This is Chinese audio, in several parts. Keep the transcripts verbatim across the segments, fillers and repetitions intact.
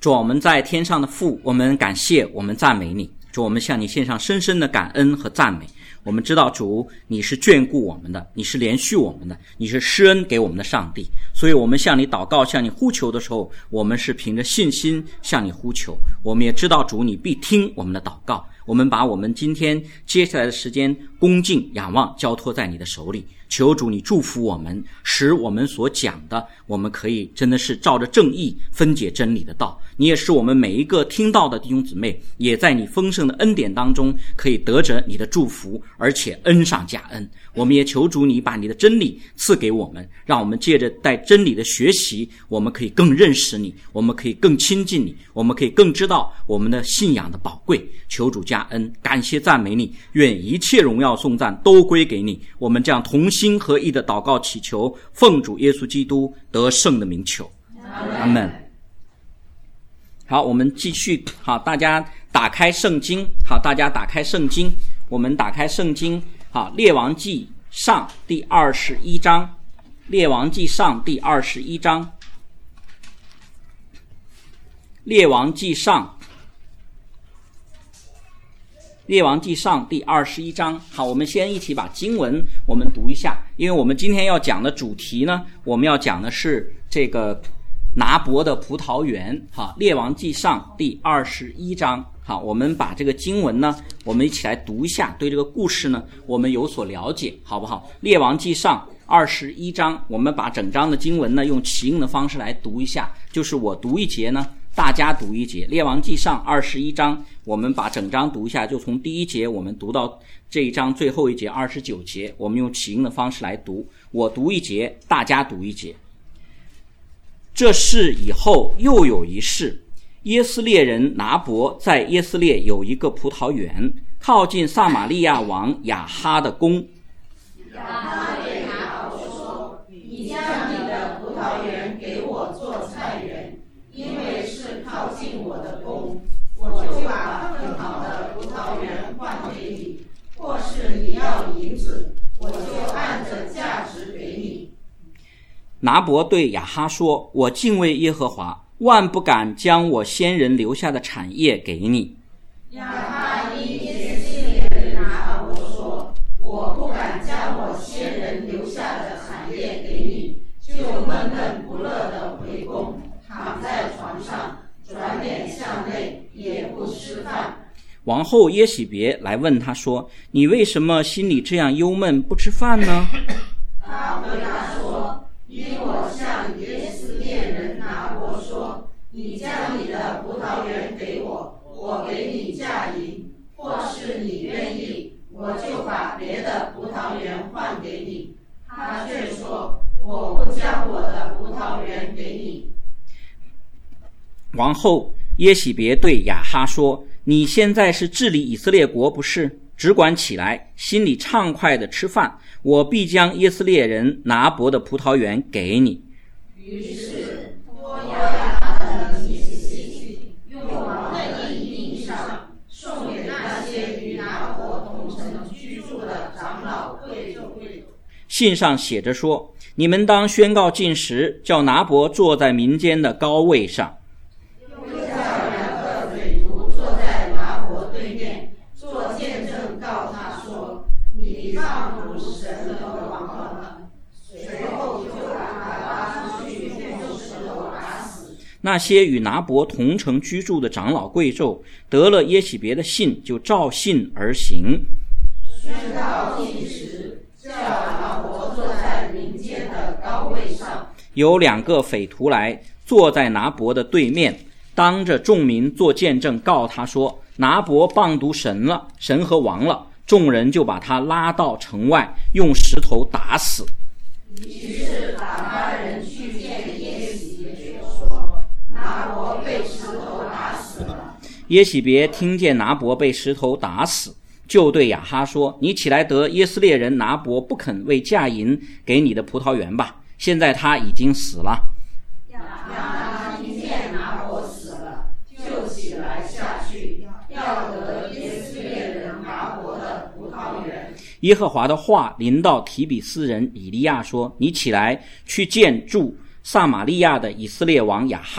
主，我们在天上的父，我们感谢，我们赞美你。主，我们向你献上深深的感恩和赞美。我们知道主你是眷顾我们的，你是怜恤我们的，你是施恩给我们的上帝，所以我们向你祷告，向你呼求的时候，我们是凭着信心向你呼求。我们也知道主你必听我们的祷告。我们把我们今天接下来的时间恭敬仰望交托在你的手里，求主你祝福我们，使我们所讲的我们可以真的是照着正义分解真理的道。你也使我们每一个听到的弟兄姊妹也在你丰盛的恩典当中可以得着你的祝福，而且恩上加恩。我们也求主你把你的真理赐给我们，让我们借着在真理的学习，我们可以更认识你，我们可以更亲近你，我们可以更知道我们的信仰的宝贵。求主加恩，感谢赞美你，愿一切荣耀颂赞都归给你。我们这样同心合意的祷告祈求，奉主耶稣基督得胜的名求，阿们。好，我们继续。好，大家打开圣经。好，大家打开圣经。我们打开圣经。好，列王记上第二十一章。列王记上第二十一章。列王记上。列王记上第二十一章。好，我们先一起把经文我们读一下，因为我们今天要讲的主题呢，我们要讲的是这个拿伯的葡萄园。好，列王记上第二十一章。好，我们把这个经文呢，我们一起来读一下，对这个故事呢，我们有所了解，好不好？列王记上二十一章，我们把整章的经文呢，用齐音的方式来读一下，就是我读一节呢，大家读一节。列王记上二十一章，我们把整章读一下，就从第一节我们读到这一章最后一节二十九节，我们用齐音的方式来读，我读一节，大家读一节。这事以后又有一事，耶斯列人拿伯在耶斯列有一个葡萄园，靠近撒玛利亚王亚哈的宫。 亚哈对拿伯说：“你将你的葡萄园给我做菜园，因为是靠近我的宫，我就把更好的葡萄园换给你，或是你要银子，我就按着价值给你。” 拿伯对亚哈说：“我敬畏耶和华，万不敢将我先人留下的产业给你。” 亚哈因耶斯列人拿伯说：“我不敢将我先人留下的产业给你，就闷闷不乐地回宫，躺在床上，转脸向内，也不吃饭。” 王后耶洗别来问他说：“你为什么心里这样忧闷，不吃饭呢？” 他回答说：“因我向耶斯列人拿伯说，你将你的葡萄园给我，我给你价银，或是你愿意，我就把别的葡萄园换给你。”他却说：“我不将我的葡萄园给你。” 王后耶洗别对亚哈说：“你现在是治理以色列国，不是？只管起来，心里畅快地吃饭，我必将耶斯列人拿伯的葡萄园给你。” 于是多亚哈的女婿用王的印印上，送给那些与拿伯同城居住的长老贵胄。 信上写着说：“你们当宣告禁食，叫拿伯坐在民间的高位上。” 又叫两个匪徒坐在拿伯对面，做见证告他说：“你放逐神的王了。”随后就把他拉出去，用石头打死。 那些与拿伯同城居住的长老贵胄得了耶洗别的信，就照信而行， 宣告禁食，叫拿伯坐在民间的高位上。 有两个匪徒来坐在拿伯的对面，当着众民做见证告他说：“拿伯谤读神了，神和王了。”众人就把他拉到城外，用石头打死。 于是打发人去见耶洗别说：“拿伯被石头打死了。” 耶洗别听见拿伯被石头打死，就对亚哈说：“你起来得耶斯列人拿伯不肯为价银给你的葡萄园吧，现在他已经死了。” 亚哈听见拿伯死了，就起来下去，要得耶斯列人拿伯的葡萄园。 耶和华的话临到提比斯人以利亚说：“你起来去见住撒玛利亚的以色列王亚哈，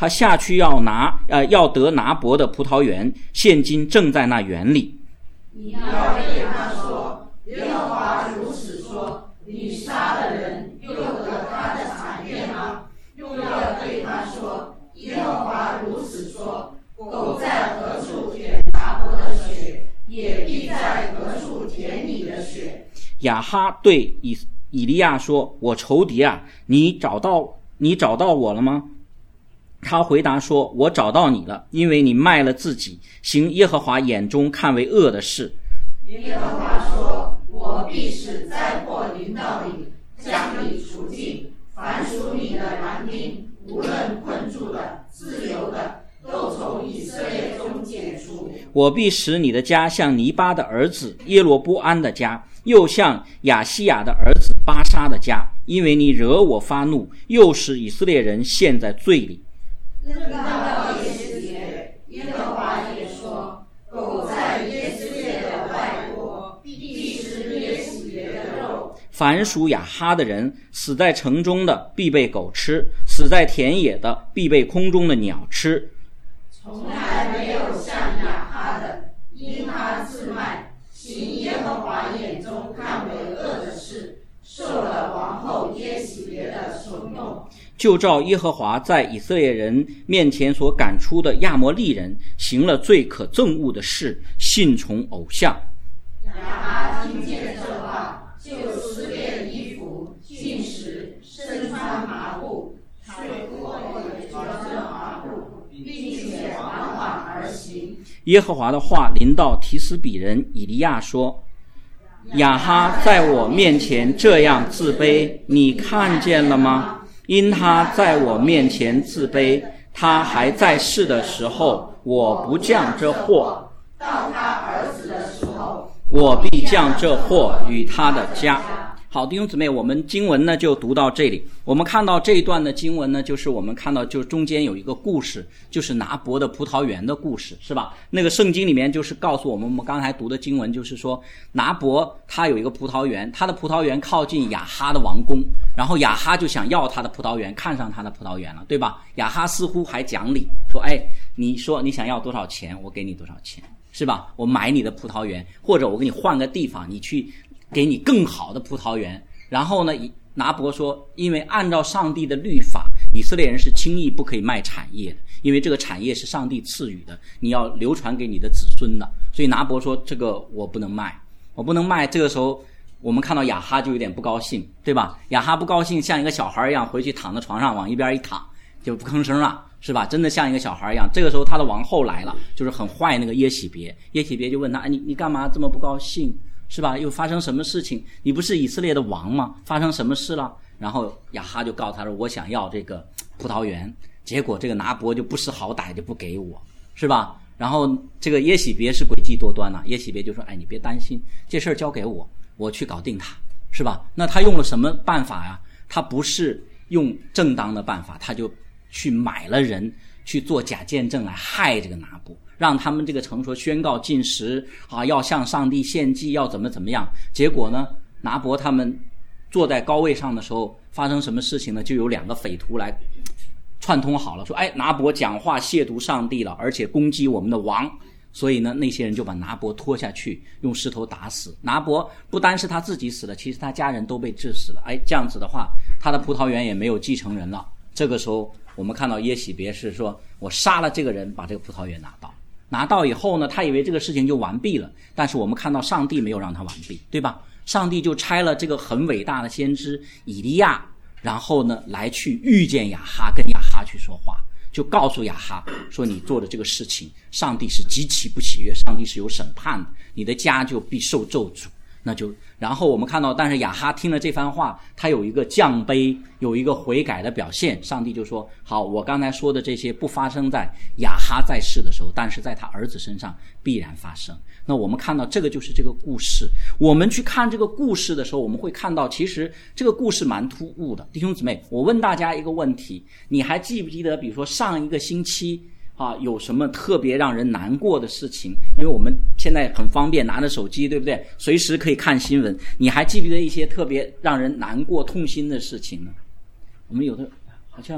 他下去要拿呃要得拿伯的葡萄园，现今正在那园里。 你要对他说，耶和华如此说，你杀了人，又得他的产业吗？又要对他说，耶和华如此说，狗在何处舔拿伯的血，也必在何处舔你的血。 亚哈对以以利亚说，我仇敌啊，你找到你找到我了吗？他回答说，我找到你了，因为你卖了自己，行耶和华眼中看为恶的事。 耶和华说，我必使灾祸临到你，将你除尽，凡属你的男丁，无论困住的、自由的，都从以色列中剪除。 我必使你的家像尼巴的儿子耶罗波安的家，又像亚西亚的儿子巴沙的家，因为你惹我发怒，又使以色列人陷在罪里。 论到耶斯列，耶和华也说，狗在耶斯列的外国，必吃耶洗别的肉。 凡属亚哈的人，死在城中的必被狗吃，死在田野的必被空中的鸟吃。 从来没有像亚哈的，因他自卖，行耶和华眼中看为恶的事，受了王后耶洗别的怂恿。 就照耶和华在以色列人面前所赶出的亚摩利人，行了最可憎恶的事，信从偶像。 亚哈听见这话，就撕裂衣服，进食，身穿麻布，睡过也着这麻布，并且缓缓而行。 耶和华的话临到提斯比人以利亚说，亚哈在我面前这样自卑，你看见了吗？因他在我面前自卑，他还在世的时候，我不降这祸； 到他儿子的时候， 我必降这祸与他的家。好，弟兄姊妹，我们经文呢就读到这里。我们看到这一段的经文呢，就是我们看到就中间有一个故事，就是拿伯的葡萄园的故事，是吧？那个圣经里面就是告诉我们，我们刚才读的经文就是说，拿伯他有一个葡萄园，他的葡萄园靠近亚哈的王宫，然后亚哈就想要他的葡萄园，看上他的葡萄园了，对吧？亚哈似乎还讲理，说，哎，你说你想要多少钱，我给你多少钱，是吧？我买你的葡萄园，或者我给你换个地方，你去给你更好的葡萄园。然后呢，拿伯说，因为按照上帝的律法，以色列人是轻易不可以卖产业的，因为这个产业是上帝赐予的，你要流传给你的子孙的。所以拿伯说，这个我不能卖，我不能卖。这个时候我们看到亚哈就有点不高兴，对吧？亚哈不高兴，像一个小孩一样回去躺在床上往一边一躺，就不吭声了，是吧？真的像一个小孩一样。这个时候他的王后来了，就是很坏那个耶洗别，耶洗别就问他，你你干嘛这么不高兴，是吧？又发生什么事情？你不是以色列的王吗？发生什么事了？然后亚哈就告诉他说，我想要这个葡萄园。结果这个拿伯就不识好歹，就不给我，是吧？然后这个耶洗别是诡计多端啊，耶洗别就说，哎，你别担心，这事儿交给我，我去搞定他，是吧？那他用了什么办法呀？他不是用正当的办法，他就去买了人，去做假见证来害这个拿伯，让他们这个城说宣告禁食啊，要向上帝献祭，要怎么怎么样。结果呢，拿伯他们坐在高位上的时候，发生什么事情呢？就有两个匪徒来串通好了，说，哎，拿伯讲话亵渎上帝了，而且攻击我们的王。所以呢，那些人就把拿伯拖下去，用石头打死。拿伯不单是他自己死了，其实他家人都被治死了。哎，这样子的话，他的葡萄园也没有继承人了。这个时候我们看到耶洗别是说，我杀了这个人，把这个葡萄园拿到。拿到以后呢，他以为这个事情就完毕了，但是我们看到上帝没有让他完毕，对吧？上帝就差了这个很伟大的先知以利亚，然后呢来去遇见亚哈，跟亚哈去说话，就告诉亚哈说，你做的这个事情上帝是极其不喜悦，上帝是有审判的，你的家就必受咒诅。那就然后我们看到，但是亚哈听了这番话，他有一个降卑，有一个悔改的表现。上帝就说，好，我刚才说的这些不发生在亚哈在世的时候，但是在他儿子身上必然发生。那我们看到这个就是这个故事。我们去看这个故事的时候，我们会看到其实这个故事蛮突兀的。弟兄姊妹，我问大家一个问题，你还记不记得比如说上一个星期啊，有什么特别让人难过的事情？因为我们现在很方便，拿着手机，对不对？随时可以看新闻。你还记不记得一些特别让人难过、痛心的事情呢？我们有的好像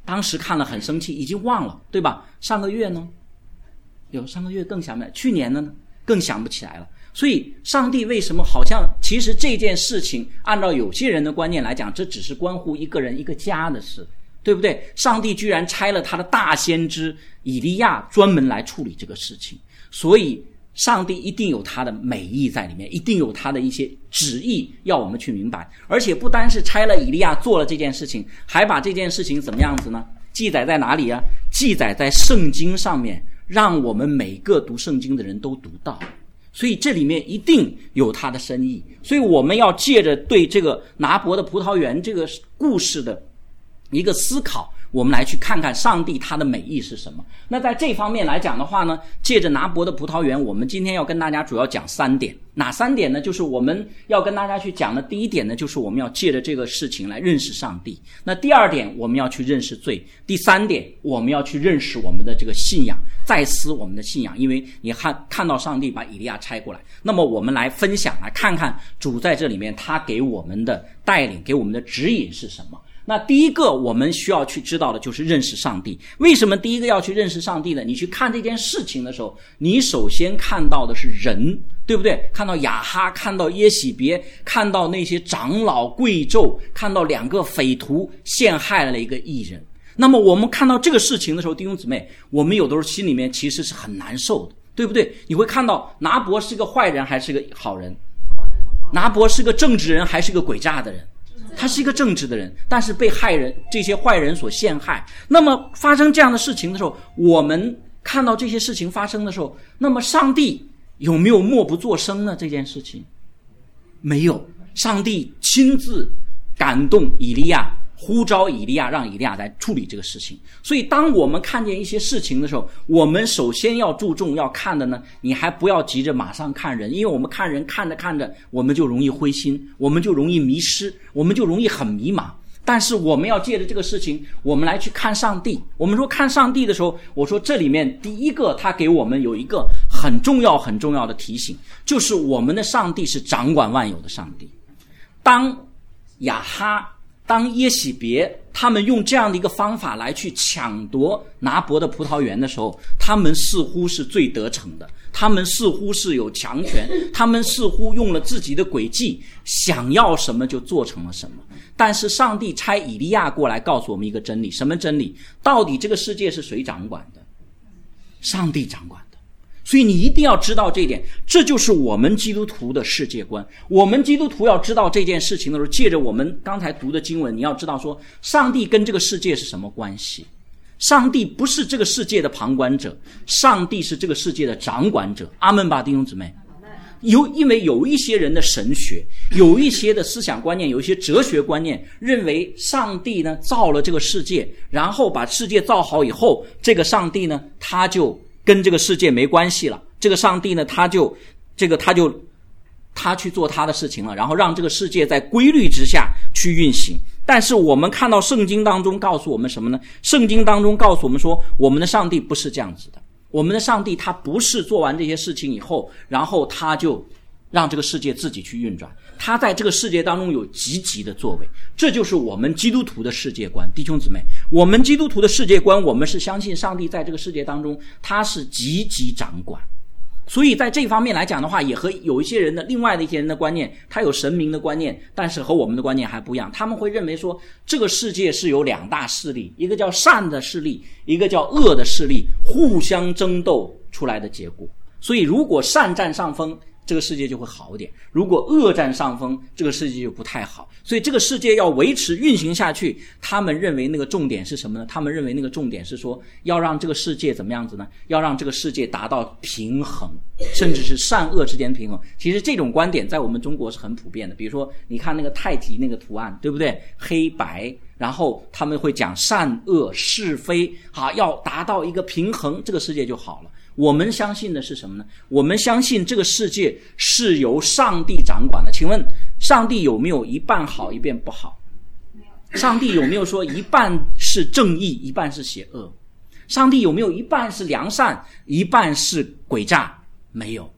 当时看了很生气，已经忘了，对吧？上个月呢？有上个月更想不起来，去年呢更想不起来了。所以上帝为什么好像其实这件事情按照有些人的观念来讲，这只是关乎一个人一个家的事，对不对？上帝居然差了他的大先知以利亚专门来处理这个事情，所以上帝一定有他的美意在里面，一定有他的一些旨意要我们去明白。而且不单是差了以利亚做了这件事情，还把这件事情怎么样子呢？记载在哪里啊？记载在圣经上面，让我们每个读圣经的人都读到。所以这里面一定有他的深意，所以我们要借着对这个拿伯的葡萄园这个故事的一个思考，我们来去看看上帝他的美意是什么。那在这方面来讲的话呢，借着拿伯的葡萄园，我们今天要跟大家主要讲三点。哪三点呢？就是我们要跟大家去讲的第一点呢，就是我们要借着这个事情来认识上帝。那第二点，我们要去认识罪。第三点，我们要去认识我们的这个信仰，再思我们的信仰。因为你看看到上帝把以利亚差过来，那么我们来分享，来看看主在这里面他给我们的带领，给我们的指引是什么。那第一个我们需要去知道的就是认识上帝。为什么第一个要去认识上帝呢？你去看这件事情的时候，你首先看到的是人，对不对？看到亚哈，看到耶洗别，看到那些长老贵胄，看到两个匪徒陷害了一个义人。那么我们看到这个事情的时候，弟兄姊妹，我们有的时候心里面其实是很难受的，对不对？你会看到拿伯是个坏人还是个好人？拿伯是个正直人还是个诡诈的人？他是一个正直的人，但是被害人这些坏人所陷害。那么发生这样的事情的时候，我们看到这些事情发生的时候，那么上帝有没有默不作声呢？这件事情没有，上帝亲自感动以利亚，呼召以利亚，让以利亚来处理这个事情。所以当我们看见一些事情的时候，我们首先要注重要看的呢，你还不要急着马上看人，因为我们看人看着看着我们就容易灰心，我们就容易迷失，我们就容易很迷茫。但是我们要借着这个事情，我们来去看上帝。我们说看上帝的时候，我说这里面第一个他给我们有一个很重要很重要的提醒，就是我们的上帝是掌管万有的上帝。当亚哈当耶洗别他们用这样的一个方法来去抢夺拿伯的葡萄园的时候，他们似乎是最得逞的，他们似乎是有强权，他们似乎用了自己的诡计，想要什么就做成了什么。但是上帝差以利亚过来告诉我们一个真理，什么真理？到底这个世界是谁掌管的？上帝掌管的。所以你一定要知道这一点，这就是我们基督徒的世界观。我们基督徒要知道这件事情的时候，借着我们刚才读的经文，你要知道说上帝跟这个世界是什么关系。上帝不是这个世界的旁观者，上帝是这个世界的掌管者。阿们吧，弟兄姊妹。有因为有一些人的神学，有一些的思想观念，有一些哲学观念，认为上帝呢造了这个世界，然后把世界造好以后，这个上帝呢他就跟这个世界没关系了，这个上帝呢他就这个他就他去做他的事情了，然后让这个世界在规律之下去运行。但是我们看到圣经当中告诉我们什么呢？圣经当中告诉我们说，我们的上帝不是这样子的。我们的上帝他不是做完这些事情以后，然后他就让这个世界自己去运转，他在这个世界当中有积极的作为。这就是我们基督徒的世界观。弟兄姊妹，我们基督徒的世界观，我们是相信上帝在这个世界当中他是积极掌管。所以在这方面来讲的话，也和有一些人的另外的一些人的观念，他有神明的观念，但是和我们的观念还不一样。他们会认为说这个世界是有两大势力，一个叫善的势力，一个叫恶的势力，互相争斗出来的结果。所以如果善占上风，这个世界就会好一点，如果恶占上风，这个世界就不太好。所以这个世界要维持运行下去，他们认为那个重点是什么呢？他们认为那个重点是说要让这个世界怎么样子呢？要让这个世界达到平衡，甚至是善恶之间平衡。其实这种观点在我们中国是很普遍的，比如说你看那个太极那个图案，对不对？黑白，然后他们会讲善恶是非，好，要达到一个平衡，这个世界就好了。我们相信的是什么呢？我们相信这个世界是由上帝掌管的。请问上帝有没有一半好一半不好？上帝有没有说一半是正义一半是邪恶？上帝有没有一半是良善一半是诡诈？没有。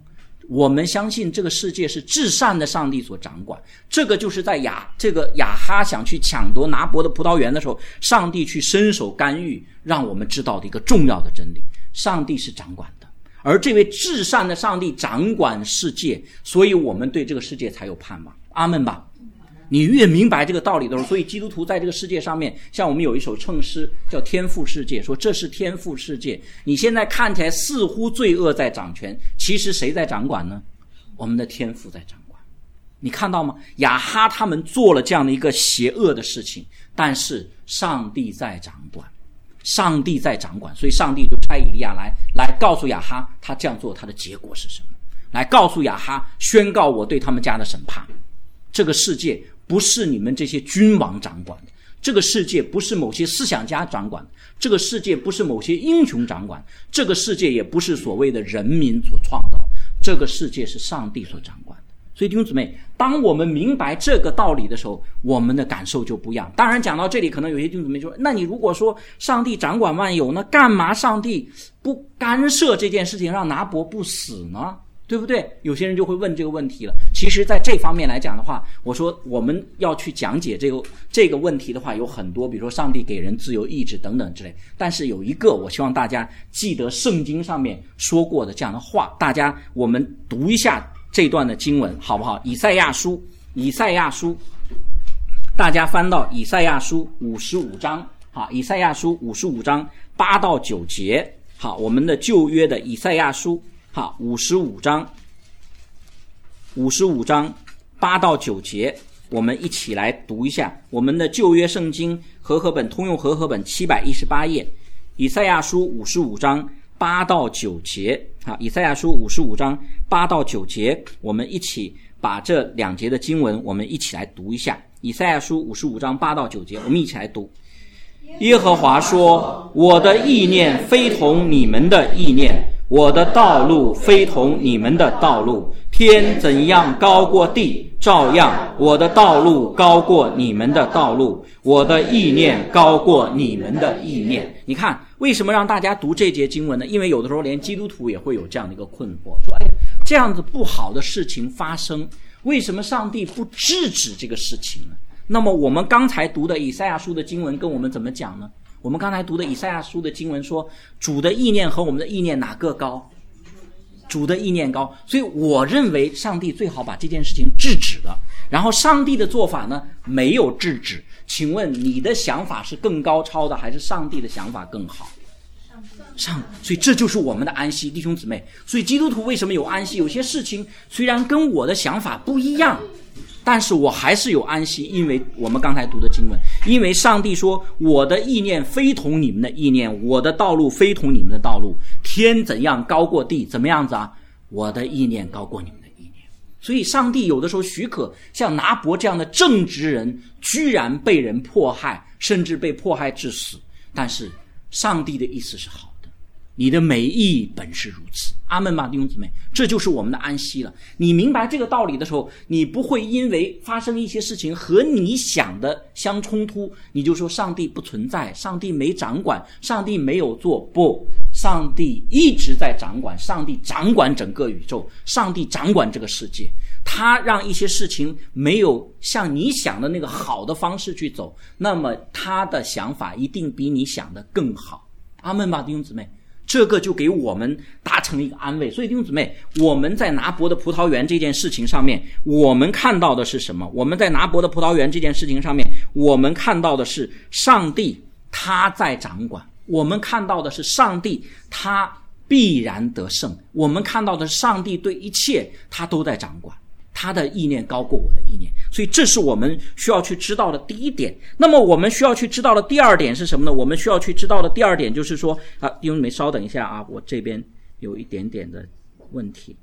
我们相信这个世界是至善的上帝所掌管，这个就是在亚这个亚哈想去抢夺拿伯的葡萄园的时候，上帝去伸手干预，让我们知道的一个重要的真理：上帝是掌管的，而这位至善的上帝掌管世界，所以我们对这个世界才有盼望。阿们吧。你越明白这个道理的时候，所以基督徒在这个世界上面，像我们有一首称诗叫天父世界，说这是天父世界。你现在看起来似乎罪恶在掌权，其实谁在掌管呢？我们的天父在掌管。你看到吗？亚哈他们做了这样的一个邪恶的事情，但是上帝在掌管，上帝在掌管，所以上帝就差以利亚来来告诉亚哈，他这样做他的结果是什么，来告诉亚哈，宣告我对他们家的审判。这个世界不是你们这些君王掌管的，这个世界不是某些思想家掌管的，这个世界不是某些英雄掌管，这个世界也不是所谓的人民所创造，这个世界是上帝所掌管的。所以弟兄姊妹，当我们明白这个道理的时候，我们的感受就不一样。当然讲到这里，可能有些弟兄姊妹说，那你如果说上帝掌管万有，那干嘛上帝不干涉这件事情，让拿伯不死呢？对不对？有些人就会问这个问题了。其实在这方面来讲的话，我说我们要去讲解这个这个问题的话，有很多，比如说上帝给人自由意志等等之类。但是有一个，我希望大家记得圣经上面说过的这样的话，大家我们读一下这段的经文好不好？以赛亚书，以赛亚书，大家翻到以赛亚书五十五章，好，以赛亚书五十五章八到九节，好，我们的旧约的以赛亚书。好，五十五章，五十五章八到九节，我们一起来读一下。我们的旧约圣经和合本通用和合本七百一十八页，以赛亚书五十五章八到九节。好，以赛亚书五十五章八到九节，我们一起把这两节的经文，我们一起来读一下。以赛亚书五十五章八到九节，我们一起来读。耶和华说：我的意念非同你们的意念，我的道路非同你们的道路，天怎样高过地，照样我的道路高过你们的道路，我的意念高过你们的意念。你看为什么让大家读这节经文呢？因为有的时候连基督徒也会有这样的一个困惑，说哎，这样子不好的事情发生，为什么上帝不制止这个事情呢？那么我们刚才读的以赛亚书的经文跟我们怎么讲呢？我们刚才读的以赛亚书的经文说，主的意念和我们的意念哪个高？主的意念高，所以我认为上帝最好把这件事情制止了。然后上帝的做法呢，没有制止。请问你的想法是更高超的，还是上帝的想法更好？上，所以这就是我们的安息，弟兄姊妹。所以基督徒为什么有安息？有些事情虽然跟我的想法不一样，但是我还是有安息，因为我们刚才读的经文，因为上帝说我的意念非同你们的意念，我的道路非同你们的道路，天怎样高过地，怎么样子啊？我的意念高过你们的意念。所以上帝有的时候许可像拿伯这样的正直人居然被人迫害，甚至被迫害致死，但是上帝的意思是好的，你的美意本是如此。阿们吧，弟兄姊妹，这就是我们的安息了。你明白这个道理的时候，你不会因为发生一些事情和你想的相冲突，你就说上帝不存在，上帝没掌管，上帝没有做。不，上帝一直在掌管，上帝掌管整个宇宙，上帝掌管这个世界。他让一些事情没有像你想的那个好的方式去走，那么他的想法一定比你想的更好。阿们吧，弟兄姊妹，这个就给我们达成一个安慰。所以弟兄姊妹，我们在拿伯的葡萄园这件事情上面，我们看到的是什么？我们在拿伯的葡萄园这件事情上面，我们看到的是上帝他在掌管，我们看到的是上帝他必然得胜，我们看到的是上帝对一切他都在掌管，他的意念高过我的意念。所以这是我们需要去知道的第一点。那么我们需要去知道的第二点是什么呢？我们需要去知道的第二点就是说啊，弟兄们稍等一下啊，我这边有一点点的问题。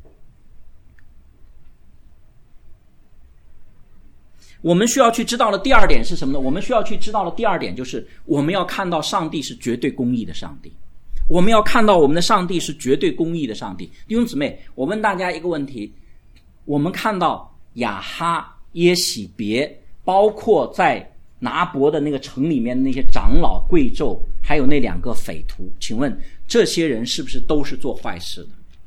我们需要去知道的第二点是什么呢？我们需要去知道的第二点就是我们要看到上帝是绝对公义的上帝。我们要看到我们的上帝是绝对公义的上帝。弟兄姊妹，我问大家一个问题，我们看到亚哈、耶洗别，包括在拿伯的那个城里面的那些长老贵胄，还有那两个匪徒，请问这些人是不是都是做坏事的？对，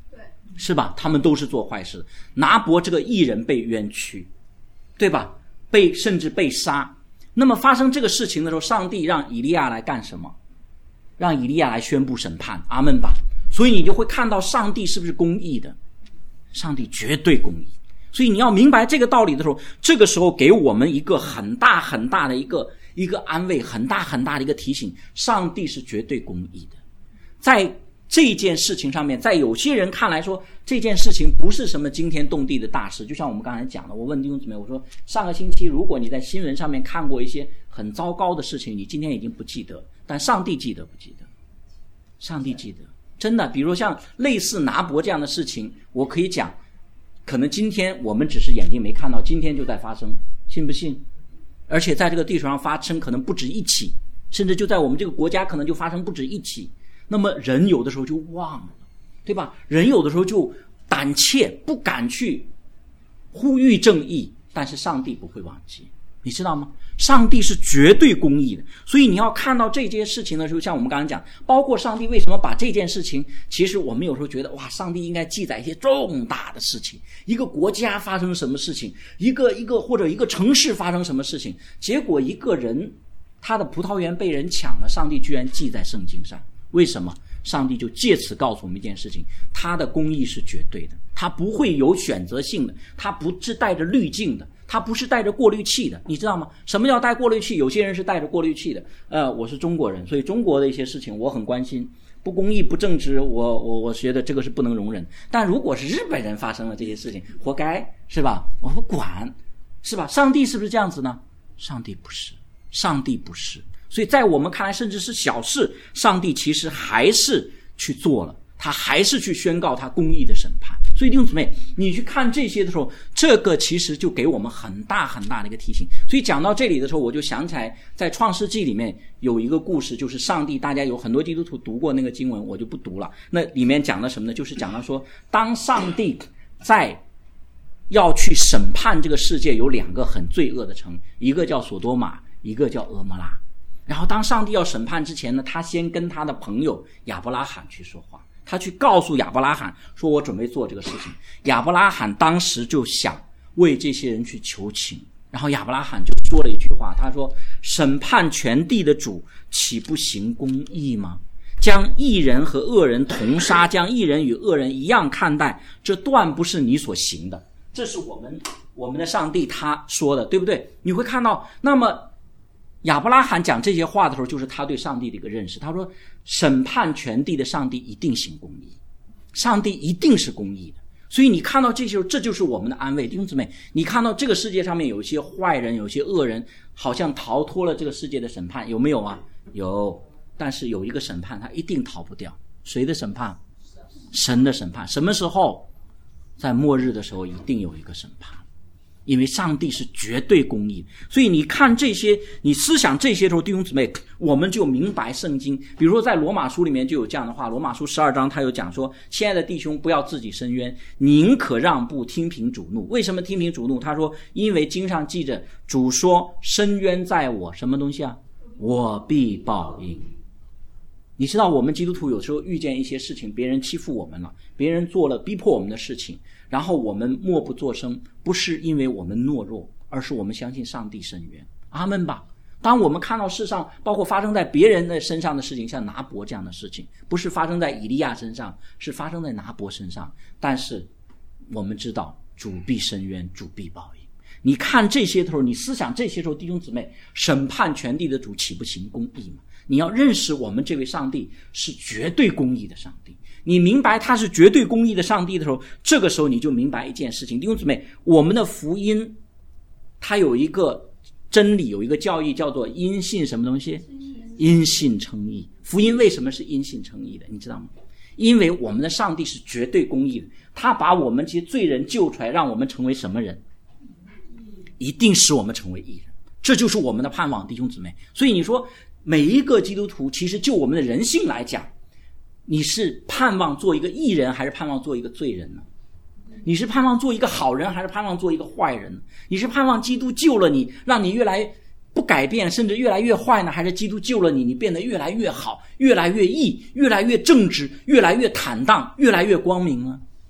是吧？他们都是做坏事。拿伯这个义人被冤屈，对吧？被甚至被杀。那么发生这个事情的时候，上帝让以利亚来干什么？让以利亚来宣布审判。阿们吧。所以你就会看到上帝是不是公义的？上帝绝对公义。所以你要明白这个道理的时候，这个时候给我们一个很大很大的一个一个安慰，很大很大的一个提醒，上帝是绝对公义的。在这件事情上面，在有些人看来说，这件事情不是什么惊天动地的大事。就像我们刚才讲的，我问弟兄姊妹，我说上个星期如果你在新闻上面看过一些很糟糕的事情，你今天已经不记得，但上帝记得不记得？上帝记得，真的。比如像类似拿伯这样的事情，我可以讲，可能今天我们只是眼睛没看到，今天就在发生，信不信？而且在这个地球上发生可能不止一起，甚至就在我们这个国家可能就发生不止一起。那么人有的时候就忘了，对吧？人有的时候就胆怯，不敢去呼吁正义，但是上帝不会忘记，你知道吗？上帝是绝对公义的。所以你要看到这件事情的时候，像我们刚才讲，包括上帝为什么把这件事情，其实我们有时候觉得哇，上帝应该记载一些重大的事情，一个国家发生什么事情，一个一个或者一个城市发生什么事情，结果一个人他的葡萄园被人抢了，上帝居然记在圣经上。为什么？上帝就借此告诉我们一件事情，他的公义是绝对的，他不会有选择性的，他不是带着滤镜的，他不是带着过滤器的，你知道吗？什么叫带过滤器？有些人是带着过滤器的。呃，我是中国人，所以中国的一些事情我很关心，不公义不正直，我我我觉得这个是不能容忍。但如果是日本人发生了这些事情，活该，是吧？我不管，是吧？上帝是不是这样子呢？上帝不是，上帝不是。所以在我们看来甚至是小事，上帝其实还是去做了，他还是去宣告他公义的审判。所以弟兄姊妹，你去看这些的时候，这个其实就给我们很大很大的一个提醒。所以讲到这里的时候，我就想起来在创世纪里面有一个故事，就是上帝，大家有很多基督徒读过那个经文，我就不读了。那里面讲的什么呢？就是讲到说，当上帝在要去审判这个世界，有两个很罪恶的城，一个叫索多玛，一个叫俄摩拉。然后当上帝要审判之前呢，他先跟他的朋友亚伯拉罕去说话，他去告诉亚伯拉罕说，我准备做这个事情。亚伯拉罕当时就想为这些人去求情，然后亚伯拉罕就说了一句话，他说，审判全地的主岂不行公义吗？将义人和恶人同杀，将义人与恶人一样看待，这断不是你所行的。这是我们我们的上帝他说的，对不对？你会看到，那么亚伯拉罕讲这些话的时候，就是他对上帝的一个认识。他说，审判全地的上帝一定行公义，上帝一定是公义的。所以你看到这些，这就是我们的安慰。弟兄姊妹，你看到这个世界上面有一些坏人，有些恶人，好像逃脱了这个世界的审判，有没有啊？有。但是有一个审判他一定逃不掉，谁的审判？神的审判。什么时候？在末日的时候一定有一个审判，因为上帝是绝对公义。所以你看这些，你思想这些时候，弟兄姊妹，我们就明白圣经。比如说在罗马书里面就有这样的话，罗马书十二章他有讲说，亲爱的弟兄，不要自己伸冤，宁可让步，听凭主怒。为什么听凭主怒？他说，因为经上记着，主说，伸冤在我，什么东西啊？我必报应。你知道我们基督徒有时候遇见一些事情，别人欺负我们了，别人做了逼迫我们的事情，然后我们默不作声，不是因为我们懦弱，而是我们相信上帝伸冤。阿们吧。当我们看到世上包括发生在别人的身上的事情，像拿伯这样的事情，不是发生在以利亚身上，是发生在拿伯身上，但是我们知道主必伸冤，主必报应。你看这些时候，你思想这些时候，弟兄姊妹，审判全地的主岂不行公义吗？你要认识我们这位上帝是绝对公义的上帝。你明白他是绝对公义的上帝的时候，这个时候你就明白一件事情。弟兄姊妹，我们的福音它有一个真理，有一个教义，叫做因信什么东西？因信称义。福音为什么是因信称义的？你知道吗？因为我们的上帝是绝对公义的，他把我们这些罪人救出来，让我们成为什么人？一定使我们成为义人，这就是我们的盼望，弟兄姊妹。所以你说每一个基督徒，其实就我们的人性来讲，你是盼望做一个义人，还是盼望做一个罪人呢？你是盼望做一个好人，还是盼望做一个坏人呢？你是盼望基督救了你，让你越来不改变，甚至越来越坏呢？还是基督救了你，你变得越来越好，越来越义，越来越正直，越来越坦荡，越来越光明呢？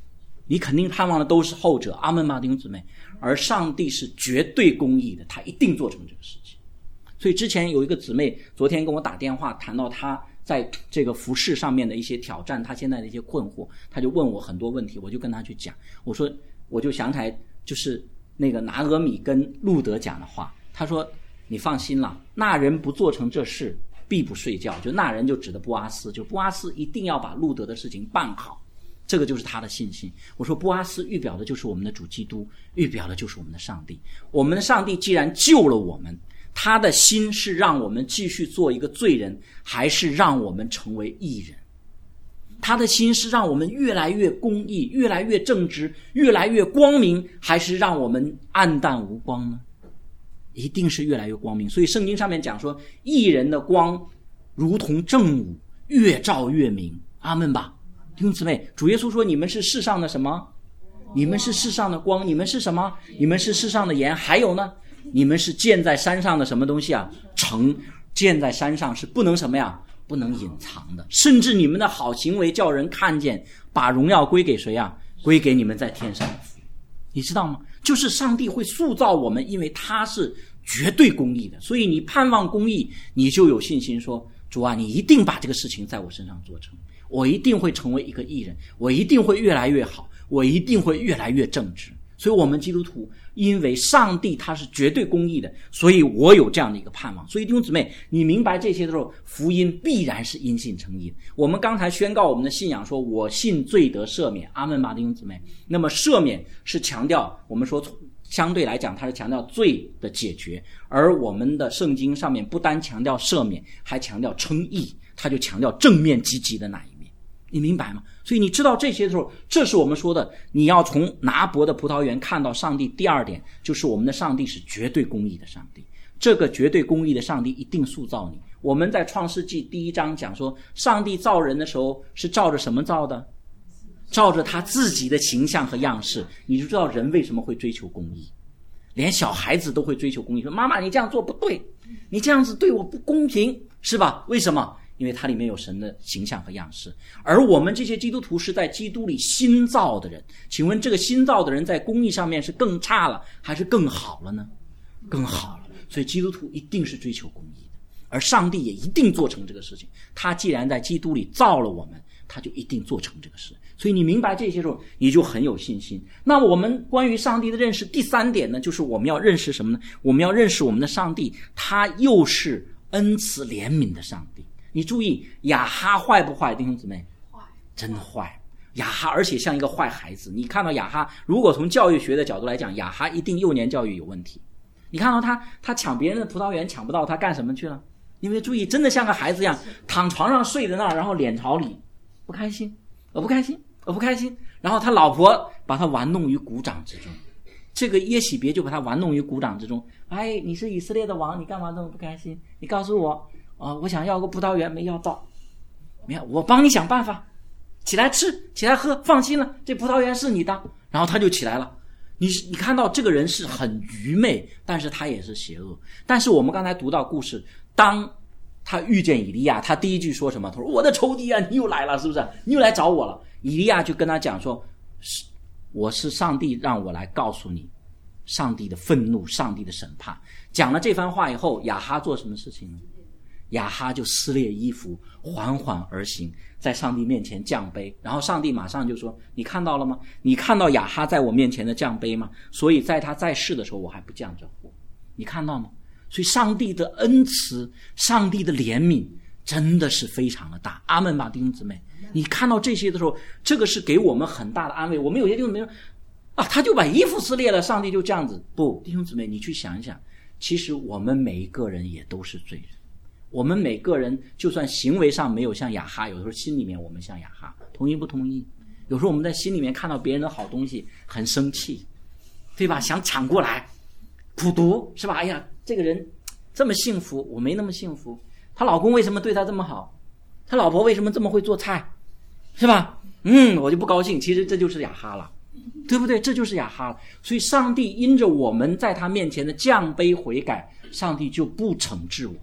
你肯定盼望的都是后者，阿们吗，弟兄姊妹？而上帝是绝对公义的，他一定做成这个事情。所以之前有一个姊妹昨天跟我打电话，谈到她在这个服事上面的一些挑战，她现在的一些困惑，她就问我很多问题，我就跟她去讲。我说我就想起来就是那个拿俄米跟路德讲的话，他说你放心了，那人不做成这事必不睡觉，就那人就指的波阿斯，就波阿斯一定要把路德的事情办好，这个就是他的信心。我说波阿斯预表的就是我们的主基督，预表的就是我们的上帝。我们的上帝既然救了我们，他的心是让我们继续做一个罪人，还是让我们成为义人？他的心是让我们越来越公义，越来越正直，越来越光明，还是让我们暗淡无光呢？一定是越来越光明。所以圣经上面讲说，义人的光如同正午，越照越明。阿们吧，弟兄姊妹，主耶稣说你们是世上的什么？你们是世上的光。你们是什么？你们是世上的盐。还有呢，你们是建在山上的什么东西啊？城。建在山上是不能什么呀？不能隐藏的。甚至你们的好行为叫人看见，把荣耀归给谁啊？归给你们在天上的父。你知道吗？就是上帝会塑造我们，因为他是绝对公义的。所以你盼望公义，你就有信心说，主啊，你一定把这个事情在我身上做成，我一定会成为一个义人，我一定会越来越好，我一定会越来越正直。所以我们基督徒因为上帝他是绝对公义的，所以我有这样的一个盼望。所以弟兄姊妹，你明白这些的时候，福音必然是因信称义。我们刚才宣告我们的信仰说，我信罪得赦免，阿们吧，弟兄姊妹。那么赦免是强调，我们说相对来讲它是强调罪的解决，而我们的圣经上面不单强调赦免，还强调称义，它就强调正面积极的那一面。你明白吗？所以你知道这些的时候，这是我们说的，你要从拿伯的葡萄园看到上帝。第二点就是我们的上帝是绝对公义的上帝，这个绝对公义的上帝一定塑造你。我们在创世纪第一章讲说，上帝造人的时候是照着什么造的？照着他自己的形象和样式。你就知道人为什么会追求公义，连小孩子都会追求公义，说妈妈你这样做不对，你这样子对我不公平，是吧？为什么？因为它里面有神的形象和样式。而我们这些基督徒是在基督里新造的人，请问这个新造的人在公义上面是更差了还是更好了呢？更好了。所以基督徒一定是追求公义的，而上帝也一定做成这个事情。他既然在基督里造了我们，他就一定做成这个事。所以你明白这些时候，你就很有信心。那我们关于上帝的认识第三点呢，就是我们要认识什么呢？我们要认识我们的上帝，他又是恩慈怜悯的上帝。你注意亚哈坏不坏，弟兄姊妹？坏，真坏。亚哈而且像一个坏孩子。你看到亚哈，如果从教育学的角度来讲，亚哈一定幼年教育有问题。你看到他他抢别人的葡萄园抢不到，他干什么去了？因为注意，真的像个孩子一样躺床上睡在那儿，然后脸朝里，不开心，我不开心，我不开心。然后他老婆把他玩弄于股掌之中，这个耶洗别就把他玩弄于股掌之中。哎，你是以色列的王，你干嘛这么不开心？你告诉我啊、呃，我想要个葡萄园，没要到，没有，我帮你想办法，起来吃，起来喝，放心了，这葡萄园是你的。然后他就起来了。你你看到这个人是很愚昧，但是他也是邪恶。但是我们刚才读到故事，当他遇见以利亚，他第一句说什么？他说：“我的仇敌啊，你又来了，是不是？你又来找我了。”以利亚就跟他讲说：“是，我是上帝让我来告诉你，上帝的愤怒，上帝的审判。”讲了这番话以后，亚哈做什么事情呢？亚哈就撕裂衣服，缓缓而行，在上帝面前降卑。然后上帝马上就说：“你看到了吗？你看到亚哈在我面前的降卑吗？所以在他在世的时候，我还不降这祸。你看到吗？”所以上帝的恩慈，上帝的怜悯真的是非常的大。阿们吧，弟兄姊妹。你看到这些的时候，这个是给我们很大的安慰。我们有些弟兄姊妹说啊，他就把衣服撕裂了，上帝就这样子。不，弟兄姊妹，你去想一想，其实我们每一个人也都是罪人。我们每个人就算行为上没有像亚哈，有时候心里面我们像亚哈，同意不同意？有时候我们在心里面看到别人的好东西很生气，对吧？想抢过来，苦毒，是吧？哎呀，这个人这么幸福，我没那么幸福。她老公为什么对她这么好？她老婆为什么这么会做菜？是吧？嗯，我就不高兴。其实这就是亚哈了，对不对？这就是亚哈了。所以上帝因着我们在他面前的降卑悔改，上帝就不惩治我们。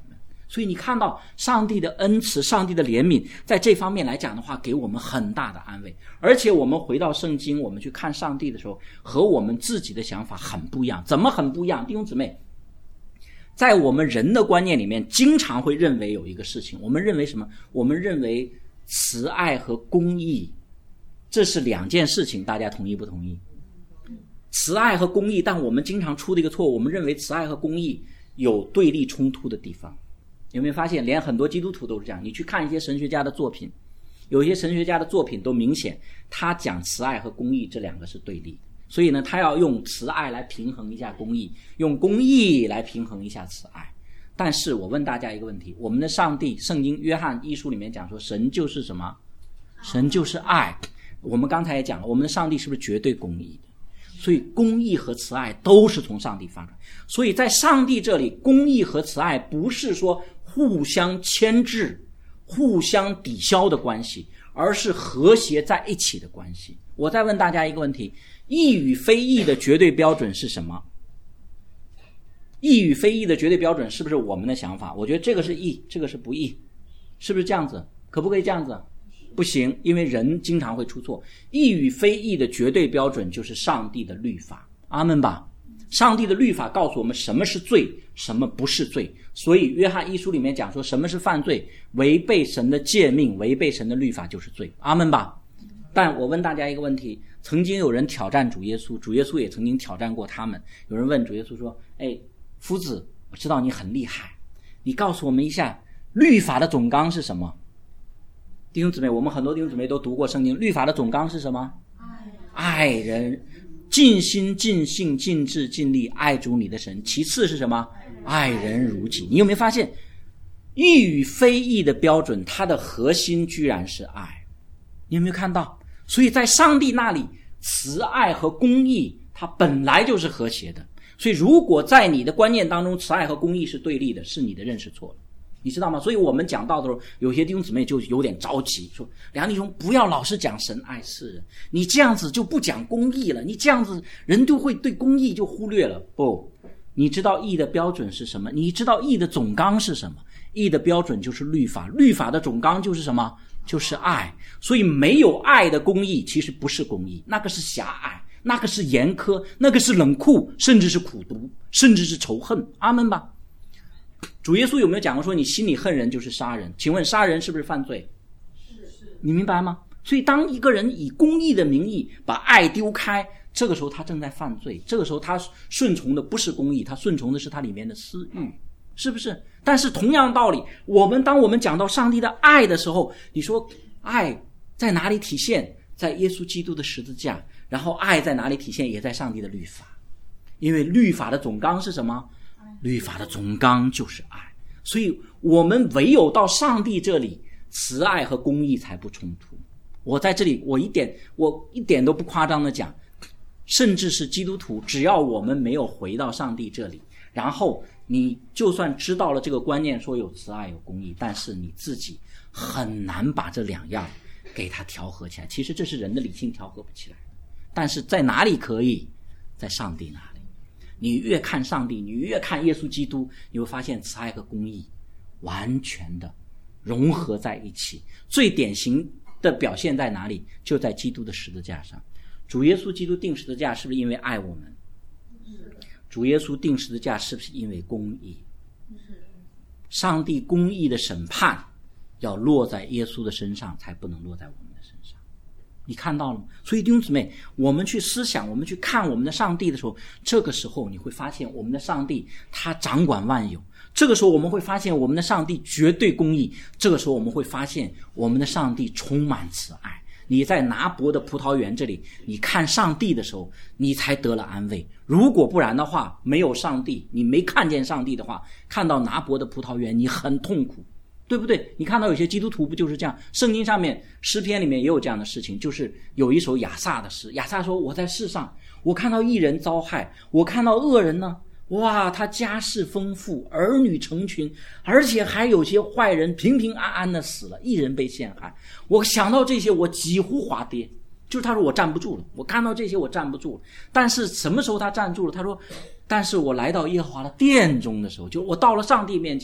所以你看到上帝的恩慈，上帝的怜悯，在这方面来讲的话，给我们很大的安慰。而且我们回到圣经，我们去看上帝的时候，和我们自己的想法很不一样。怎么很不一样？弟兄姊妹，在我们人的观念里面，经常会认为有一个事情，我们认为什么？我们认为慈爱和公义这是两件事情，大家同意不同意？慈爱和公义，但我们经常出的一个错误，我们认为慈爱和公义有对立冲突的地方。有没有发现连很多基督徒都是这样？你去看一些神学家的作品，有一些神学家的作品都明显他讲慈爱和公义这两个是对立的，所以呢他要用慈爱来平衡一下公义，用公义来平衡一下慈爱。但是我问大家一个问题，我们的上帝，圣经约翰一书里面讲说神就是什么？神就是爱。我们刚才也讲了，我们的上帝是不是绝对公义的？所以公义和慈爱都是从上帝发出来。所以在上帝这里，公义和慈爱不是说互相牵制、互相抵消的关系，而是和谐在一起的关系。我再问大家一个问题，义与非义的绝对标准是什么？义与非义的绝对标准是不是我们的想法？我觉得这个是义，这个是不义，是不是这样子？可不可以这样子？不行，因为人经常会出错。义与非义的绝对标准就是上帝的律法。阿们吧。上帝的律法告诉我们什么是罪，什么不是罪。所以约翰一书里面讲说什么是犯罪，违背神的诫命，违背神的律法就是罪。阿们吧。但我问大家一个问题，曾经有人挑战主耶稣，主耶稣也曾经挑战过他们。有人问主耶稣说，哎，夫子，我知道你很厉害，你告诉我们一下律法的总纲是什么？弟兄姊妹，我们很多弟兄姊妹都读过圣经，律法的总纲是什么？爱人，尽心尽性尽智尽力爱主你的神。其次是什么？爱人如己。你有没有发现义与非义的标准，它的核心居然是爱？你有没有看到？所以在上帝那里，慈爱和公义它本来就是和谐的。所以如果在你的观念当中慈爱和公义是对立的，是你的认识错了，你知道吗？所以我们讲到的时候，有些弟兄姊妹就有点着急，说梁弟兄不要老是讲神爱世人，你这样子就不讲公义了，你这样子人就会对公义就忽略了。不，你知道义的标准是什么？你知道义的总纲是什么？义的标准就是律法，律法的总纲就是什么？就是爱。所以没有爱的公义其实不是公义，那个是狭隘，那个是严苛，那个是冷酷，甚至是苦毒，甚至是仇恨。阿们吧。主耶稣有没有讲过说你心里恨人就是杀人？请问杀人是不是犯罪？是。你明白吗？所以当一个人以公义的名义把爱丢开，这个时候他正在犯罪，这个时候他顺从的不是公义，他顺从的是他里面的私欲，是不是？但是同样道理，我们当我们讲到上帝的爱的时候，你说爱在哪里体现？在耶稣基督的十字架。然后爱在哪里体现？也在上帝的律法。因为律法的总纲是什么？律法的总纲就是爱。所以我们唯有到上帝这里，慈爱和公义才不冲突。我在这里我一点我一点都不夸张的讲，甚至是基督徒，只要我们没有回到上帝这里，然后你就算知道了这个观念，说有慈爱有公义，但是你自己很难把这两样给它调和起来。其实这是人的理性调和不起来的。但是在哪里可以？在上帝那里。你越看上帝，你越看耶稣基督，你会发现慈爱和公义完全的融合在一起。最典型的表现在哪里？就在基督的十字架上。主耶稣基督钉十字架是不是因为爱我们？主耶稣钉十字架是不是因为公义？上帝公义的审判要落在耶稣的身上，才不能落在我们的身上。你看到了吗？所以弟兄姊妹，我们去思想，我们去看我们的上帝的时候，这个时候你会发现我们的上帝他掌管万有。这个时候我们会发现我们的上帝绝对公义。这个时候我们会发现我们的上帝充满慈爱。你在拿伯的葡萄园这里，你看上帝的时候，你才得了安慰。如果不然的话，没有上帝，你没看见上帝的话，看到拿伯的葡萄园，你很痛苦，对不对？你看到有些基督徒不就是这样？圣经上面诗篇里面也有这样的事情，就是有一首亚萨的诗，亚萨说，我在世上，我看到义人遭害，我看到恶人呢，哇，他家世丰富，儿女成群，而且还有些坏人平平安安的死了，义人被陷害。我想到这些，我几乎滑跌。就是他说我站不住了，我看到这些我站不住了。但是什么时候他站住了？他说，但是我来到耶和华的殿中的时候，就我到了上帝面前，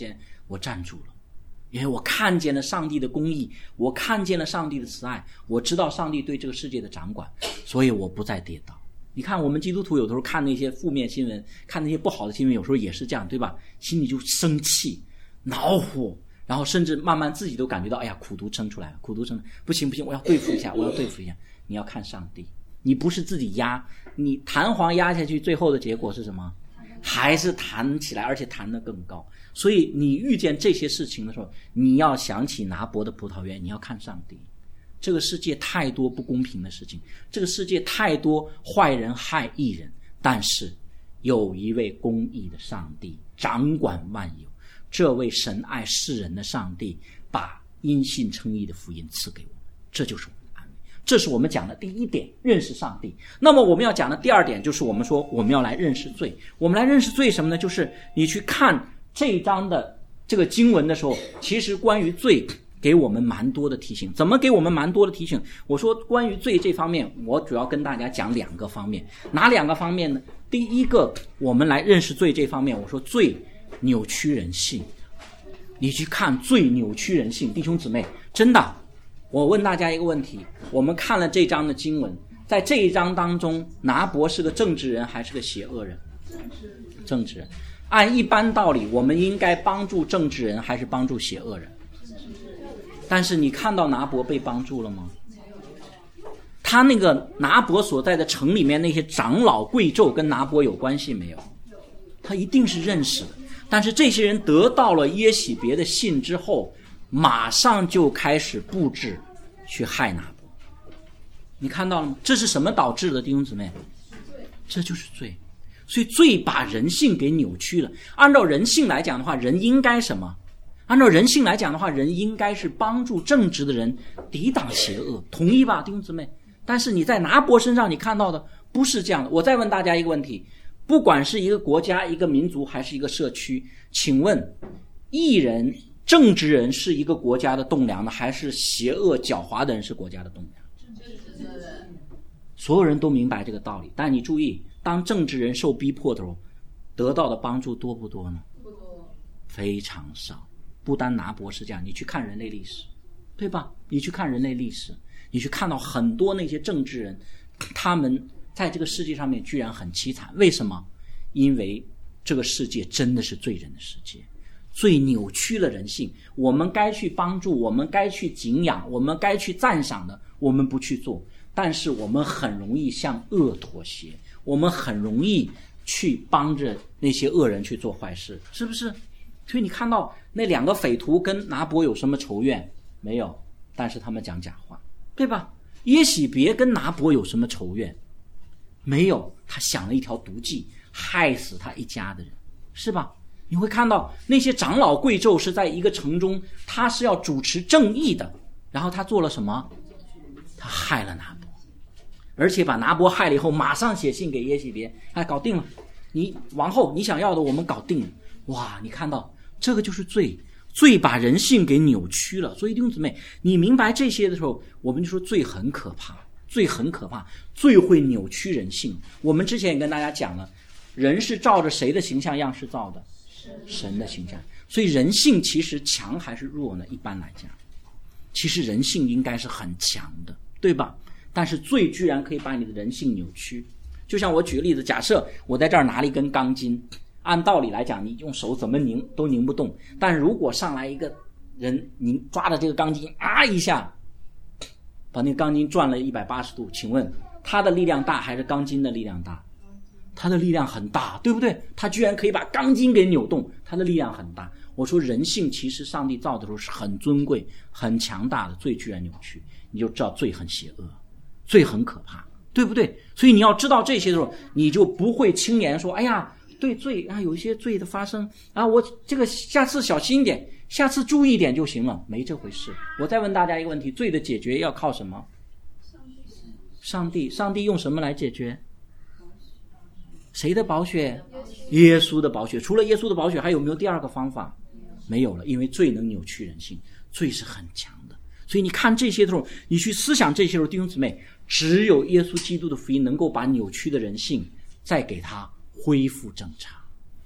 我站住了，因为我看见了上帝的公义，我看见了上帝的慈爱，我知道上帝对这个世界的掌管，所以我不再跌倒。你看我们基督徒有的时候看那些负面新闻，看那些不好的新闻，有时候也是这样，对吧？心里就生气恼火，然后甚至慢慢自己都感觉到，哎呀，苦毒生出来了，苦毒生不行不行，我要对付一下，我要对付一下。你要看上帝，你不是自己压，你弹簧压下去，最后的结果是什么？还是弹起来，而且弹得更高。所以你遇见这些事情的时候，你要想起拿伯的葡萄园，你要看上帝。这个世界太多不公平的事情，这个世界太多坏人害义人，但是有一位公义的上帝掌管万有，这位神爱世人的上帝把因信称义的福音赐给我们，这就是我们的安慰。这是我们讲的第一点，认识上帝。那么我们要讲的第二点，就是我们说我们要来认识罪。我们来认识罪什么呢？就是你去看这一章的这个经文的时候，其实关于罪给我们蛮多的提醒。怎么给我们蛮多的提醒？我说关于罪这方面，我主要跟大家讲两个方面。哪两个方面呢？第一个，我们来认识罪这方面，我说罪扭曲人性。你去看罪扭曲人性，弟兄姊妹，真的，我问大家一个问题，我们看了这章的经文，在这一章当中，拿伯是个正直人还是个邪恶人？正直人。按一般道理，我们应该帮助正直人还是帮助邪恶人？但是你看到拿伯被帮助了吗？他那个拿伯所在的城里面那些长老贵胄跟拿伯有关系没有？他一定是认识的。但是这些人得到了耶洗别的信之后，马上就开始布置去害拿伯。你看到了吗？这是什么导致的，弟兄姊妹？这就是罪。所以罪把人性给扭曲了。按照人性来讲的话，人应该什么？按照人性来讲的话，人应该是帮助正直的人抵挡邪恶，同意吧，弟兄姊妹？但是你在拿伯身上你看到的不是这样的。我再问大家一个问题，不管是一个国家、一个民族还是一个社区，请问义人、正直人是一个国家的栋梁呢，还是邪恶狡猾的人是国家的栋梁？所有人都明白这个道理，但你注意，当正直人受逼迫的时候，得到的帮助多不多呢？不多，非常少。不单拿伯是这样，你去看人类历史，对吧？你去看人类历史，你去看到很多那些正直人，他们在这个世界上面居然很凄惨。为什么？因为这个世界真的是罪人的世界，罪扭曲了人性。我们该去帮助，我们该去敬仰，我们该去赞赏的，我们不去做。但是我们很容易向恶妥协，我们很容易去帮着那些恶人去做坏事，是不是？所以你看到那两个匪徒跟拿伯有什么仇怨？没有，但是他们讲假话，对吧？耶洗别跟拿伯有什么仇怨？没有，他想了一条毒计，害死他一家的人，是吧？你会看到那些长老贵胄是在一个城中，他是要主持正义的，然后他做了什么？他害了拿伯，而且把拿伯害了以后，马上写信给耶洗别，哎，搞定了，你王后你想要的我们搞定了。哇，你看到这个就是罪，罪把人性给扭曲了。所以弟兄姊妹，你明白这些的时候，我们就说罪很可怕，罪很可怕，罪会扭曲人性。我们之前也跟大家讲了，人是照着谁的形象样式造的？神的形象。所以人性其实强还是弱呢？一般来讲，其实人性应该是很强的，对吧？但是罪居然可以把你的人性扭曲。就像我举个例子，假设我在这儿拿了一根钢筋，按道理来讲，你用手怎么拧都拧不动。但如果上来一个人，你抓着这个钢筋啊一下，把那个钢筋转了一百八十度，请问他的力量大还是钢筋的力量大？他的力量很大，对不对？他居然可以把钢筋给扭动，他的力量很大。我说人性其实上帝造的时候是很尊贵、很强大的，罪居然扭曲，你就知道罪很邪恶，罪很可怕，对不对？所以你要知道这些的时候，你就不会轻言说，哎呀，对罪啊，有一些罪的发生啊，我这个下次小心一点，下次注意一点就行了，没这回事。我再问大家一个问题，罪的解决要靠什么？上帝，上帝用什么来解决？谁的宝血？耶稣的宝血。除了耶稣的宝血，还有没有第二个方法？没有了，因为罪能扭曲人性，罪是很强的。所以你看这些的时候，你去思想这些的时候，弟兄姊妹，只有耶稣基督的福音能够把扭曲的人性再给他恢复正常。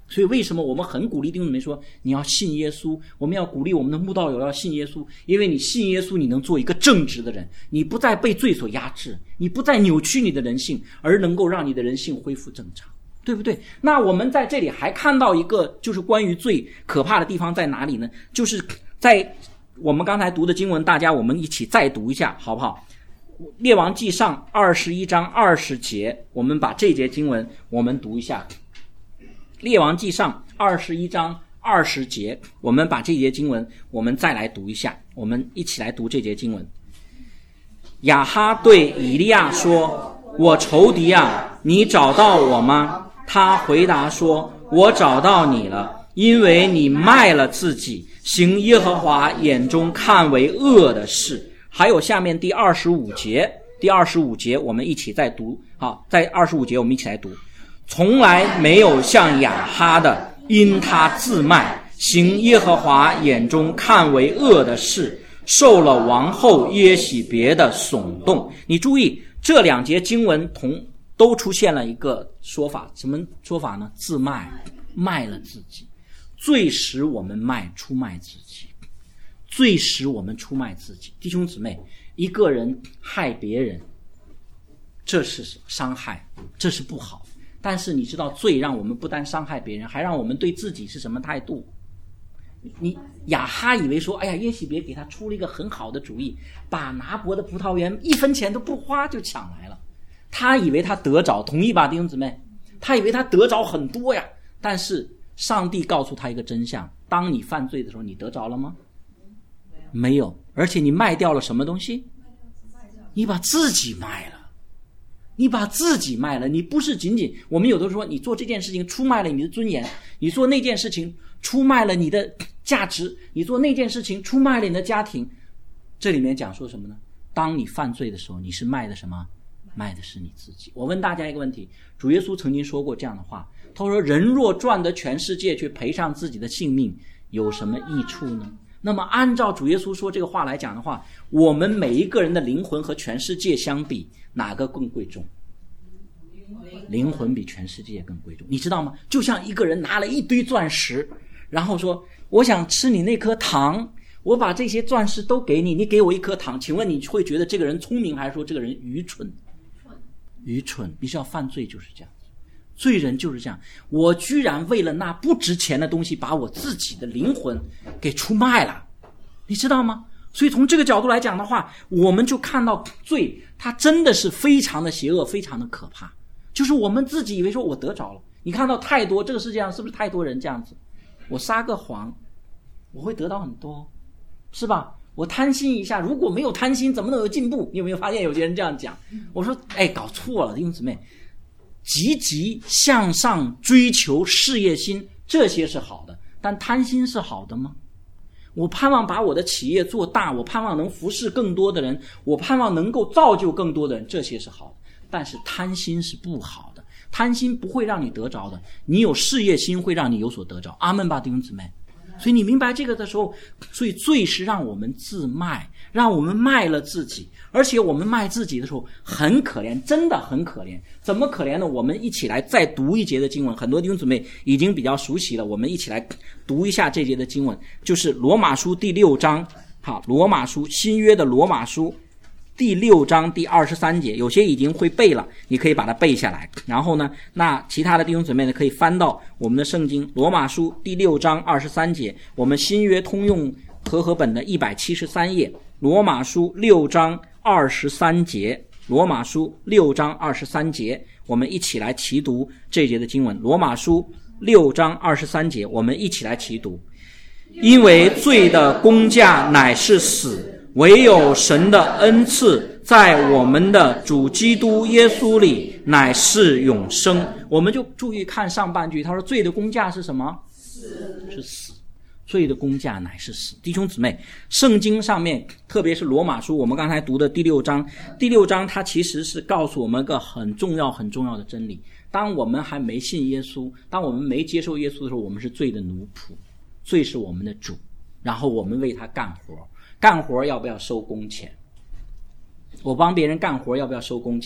所以为什么我们很鼓励弟兄姊妹说你要信耶稣，我们要鼓励我们的慕道友要信耶稣，因为你信耶稣，你能做一个正直的人，你不再被罪所压制，你不再扭曲你的人性，而能够让你的人性恢复正常，对不对？那我们在这里还看到一个就是关于最可怕的地方在哪里呢？就是在我们刚才读的经文，大家我们一起再读一下好不好？列王纪上二十一章二十节，我们把这节经文我们读一下。列王纪上二十一章二十节，我们把这节经文我们再来读一下，我们一起来读这节经文。亚哈对以利亚说，我仇敌啊，你找到我吗？他回答说，我找到你了，因为你卖了自己，行耶和华眼中看为恶的事。还有下面第二十五节，第二十五节我们一起再读。好，在二十五节我们一起来读。从来没有像亚哈的，因他自卖，行耶和华眼中看为恶的事，受了王后耶洗别的耸动。你注意这两节经文同都出现了一个说法，什么说法呢？自卖，卖了自己。罪使我们卖出卖自己，罪使我们出卖自己。弟兄姊妹，一个人害别人，这是伤害，这是不好。但是你知道罪让我们不单伤害别人，还让我们对自己是什么态度？你亚哈以为说，哎呀，耶洗别给他出了一个很好的主意，把拿伯的葡萄园一分钱都不花就抢来了。他以为他得着，同意吧弟兄姊妹？他以为他得着很多呀。但是上帝告诉他一个真相，当你犯罪的时候，你得着了吗？没有。而且你卖掉了什么东西？你把自己卖了。你把自己卖了，你不是仅仅，我们有的说你做这件事情出卖了你的尊严，你做那件事情出卖了你的价值，你做那件事情出卖了你的家庭。这里面讲说什么呢？当你犯罪的时候，你是卖的什么？卖的是你自己。我问大家一个问题，主耶稣曾经说过这样的话，他说人若赚得全世界却赔上自己的性命，有什么益处呢？那么按照主耶稣说这个话来讲的话，我们每一个人的灵魂和全世界相比，哪个更贵重？灵魂比全世界更贵重，你知道吗？就像一个人拿了一堆钻石，然后说我想吃你那颗糖，我把这些钻石都给你，你给我一颗糖，请问你会觉得这个人聪明，还是说这个人愚蠢？愚蠢。必须要犯罪就是这样，罪人就是这样，我居然为了那不值钱的东西把我自己的灵魂给出卖了，你知道吗？所以从这个角度来讲的话，我们就看到罪它真的是非常的邪恶，非常的可怕。就是我们自己以为说我得着了，你看到太多，这个世界上是不是太多人这样子？我撒个谎我会得到很多，是吧？我贪心一下，如果没有贪心怎么能有进步？你有没有发现有些人这样讲？我说哎，搞错了弟兄姊妹，积极向上追求事业心这些是好的，但贪心是好的吗？我盼望把我的企业做大，我盼望能服侍更多的人，我盼望能够造就更多的人，这些是好的。但是贪心是不好的，贪心不会让你得着的，你有事业心会让你有所得着。阿们吧弟兄姊妹。所以你明白这个的时候，所以罪是让我们自卖，让我们卖了自己。而且我们卖自己的时候很可怜，真的很可怜。怎么可怜呢？我们一起来再读一节的经文，很多弟兄姊妹已经比较熟悉了，我们一起来读一下这节的经文，就是罗马书第六章。好，罗马书，新约的罗马书第六章第二十三节，有些已经会背了，你可以把它背下来。然后呢，那其他的弟兄姊妹呢，可以翻到我们的圣经罗马书第六章二十三节，我们新约通用和合本的一百七十三页，罗马书六章二十三节，罗马书六章二十三节，我们一起来齐读这节的经文。罗马书六章二十三节，我们一起来齐读。因为罪的工价乃是死，唯有神的恩赐在我们的主基督耶稣里乃是永生。我们就注意看上半句，他说罪的工价是什么？死。是死。罪的工价乃是死。弟兄姊妹，圣经上面特别是罗马书我们刚才读的第六章，第六章它其实是告诉我们一个很重要很重要的真理。当我们还没信耶稣，当我们没接受耶稣的时候，我们是罪的奴仆，罪是我们的主，然后我们为他干活。干活要不要收工钱？我帮别人干活要不要收工钱？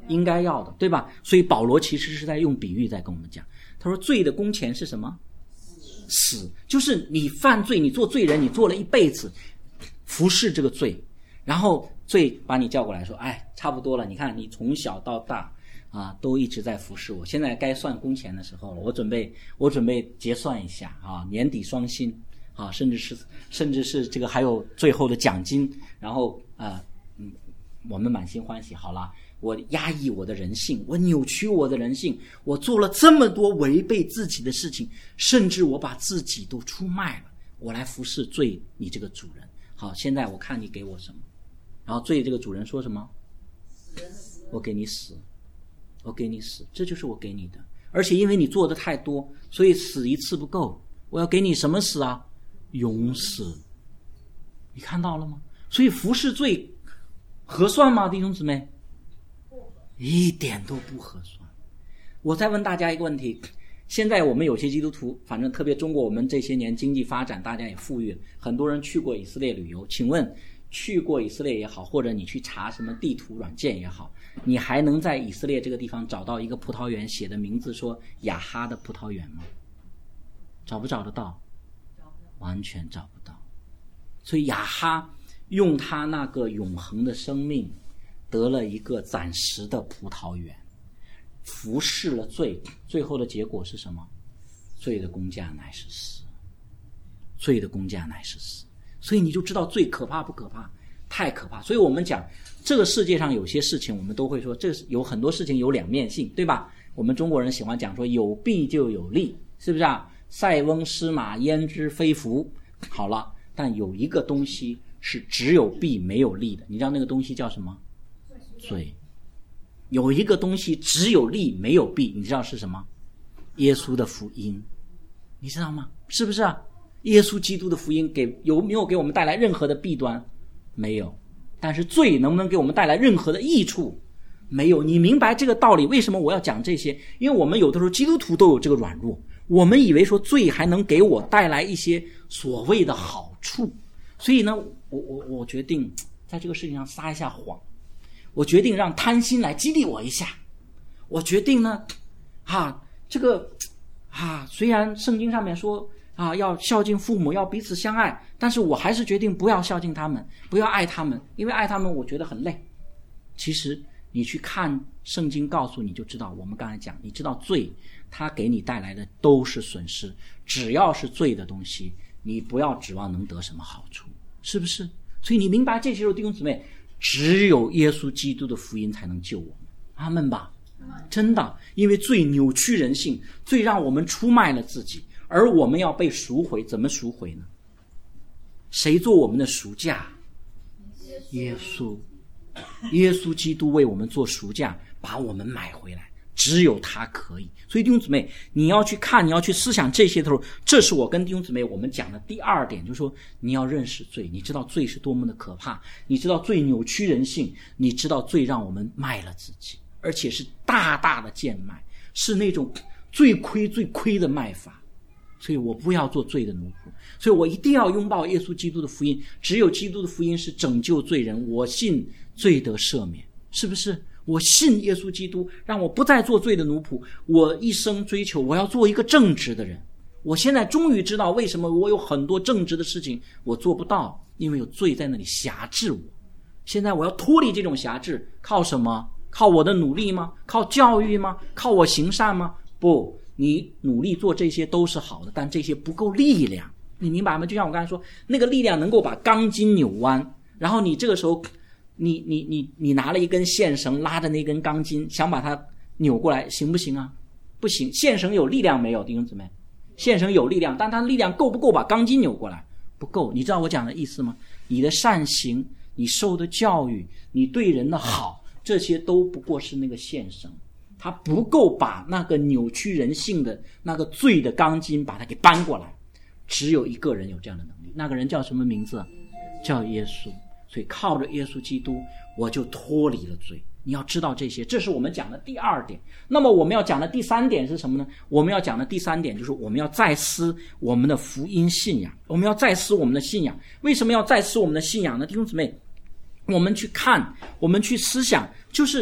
应该要的，对吧？所以保罗其实是在用比喻在跟我们讲，他说罪的工钱是什么？死。就是你犯罪，你做罪人，你做了一辈子，服侍这个罪，然后罪把你叫过来说，哎，差不多了，你看你从小到大啊都一直在服侍我，现在该算工钱的时候了，我准备我准备结算一下啊，年底双薪啊，甚至是甚至是这个还有最后的奖金，然后啊嗯我们满心欢喜，好了，我压抑我的人性，我扭曲我的人性，我做了这么多违背自己的事情，甚至我把自己都出卖了，我来服侍罪你这个主人。好，现在我看你给我什么。然后罪这个主人说什么？我给你死，我给你死，这就是我给你的。而且因为你做的太多，所以死一次不够，我要给你什么死啊？永死。你看到了吗？所以服侍罪合算吗，弟兄姊妹？一点都不合算。我再问大家一个问题，现在我们有些基督徒，反正特别中国，我们这些年经济发展，大家也富裕了，很多人去过以色列旅游，请问去过以色列也好，或者你去查什么地图软件也好，你还能在以色列这个地方找到一个葡萄园写的名字说雅哈的葡萄园吗？找不找得到？完全找不到。所以雅哈用他那个永恒的生命得了一个暂时的葡萄园，服侍了罪，最后的结果是什么？罪的工价乃是死，罪的工价乃是死。所以你就知道罪可怕不可怕？太可怕。所以我们讲这个世界上有些事情，我们都会说这有很多事情有两面性，对吧？我们中国人喜欢讲说有弊就有利，是不是啊？塞翁失马焉知非福。好了，但有一个东西是只有弊没有利的，你知道那个东西叫什么？罪。有一个东西只有利没有弊，你知道是什么？耶稣的福音。你知道吗？是不是啊？耶稣基督的福音给有没有给我们带来任何的弊端？没有。但是罪能不能给我们带来任何的益处？没有。你明白这个道理？为什么我要讲这些？因为我们有的时候基督徒都有这个软弱，我们以为说罪还能给我带来一些所谓的好处，所以呢，我我我决定在这个事情上撒一下谎，我决定让贪心来激励我一下，我决定呢，啊，这个啊，虽然圣经上面说啊要孝敬父母，要彼此相爱，但是我还是决定不要孝敬他们，不要爱他们，因为爱他们我觉得很累。其实你去看圣经告诉你就知道，我们刚才讲，你知道罪它给你带来的都是损失，只要是罪的东西，你不要指望能得什么好处，是不是？所以你明白这些时候，弟兄姊妹，只有耶稣基督的福音才能救我们，阿们吧。真的，因为罪扭曲人性，罪让我们出卖了自己，而我们要被赎回。怎么赎回呢？谁做我们的赎价？耶稣。耶稣基督为我们做赎价，把我们买回来，只有他可以。所以弟兄姊妹，你要去看，你要去思想这些的时候，这是我跟弟兄姊妹我们讲的第二点，就是说你要认识罪，你知道罪是多么的可怕，你知道罪扭曲人性，你知道罪让我们卖了自己，而且是大大的贱卖，是那种最亏最亏的卖法。所以我不要做罪的奴仆，所以我一定要拥抱耶稣基督的福音，只有基督的福音是拯救罪人，我信罪得赦免，是不是？我信耶稣基督，让我不再做罪的奴仆，我一生追求我要做一个正直的人。我现在终于知道为什么我有很多正直的事情我做不到，因为有罪在那里辖制我。现在我要脱离这种辖制，靠什么？靠我的努力吗？靠教育吗？靠我行善吗？不，你努力做这些都是好的，但这些不够力量，你明白吗？就像我刚才说，那个力量能够把钢筋扭弯，然后你这个时候你你你你拿了一根线绳拉着那根钢筋，想把它扭过来，行不行啊？不行。线绳有力量没有，弟兄姊妹？线绳有力量，但它力量够不够把钢筋扭过来？不够。你知道我讲的意思吗？你的善行，你受的教育，你对人的好，这些都不过是那个线绳，它不够把那个扭曲人性的那个罪的钢筋把它给搬过来。只有一个人有这样的能力，那个人叫什么名字？叫耶稣。所以靠着耶稣基督，我就脱离了罪。你要知道这些，这是我们讲的第二点。那么我们要讲的第三点是什么呢？我们要讲的第三点就是我们要再思我们的福音信仰，我们要再思我们的信仰。为什么要再思我们的信仰呢？弟兄姊妹，我们去看，我们去思想，就是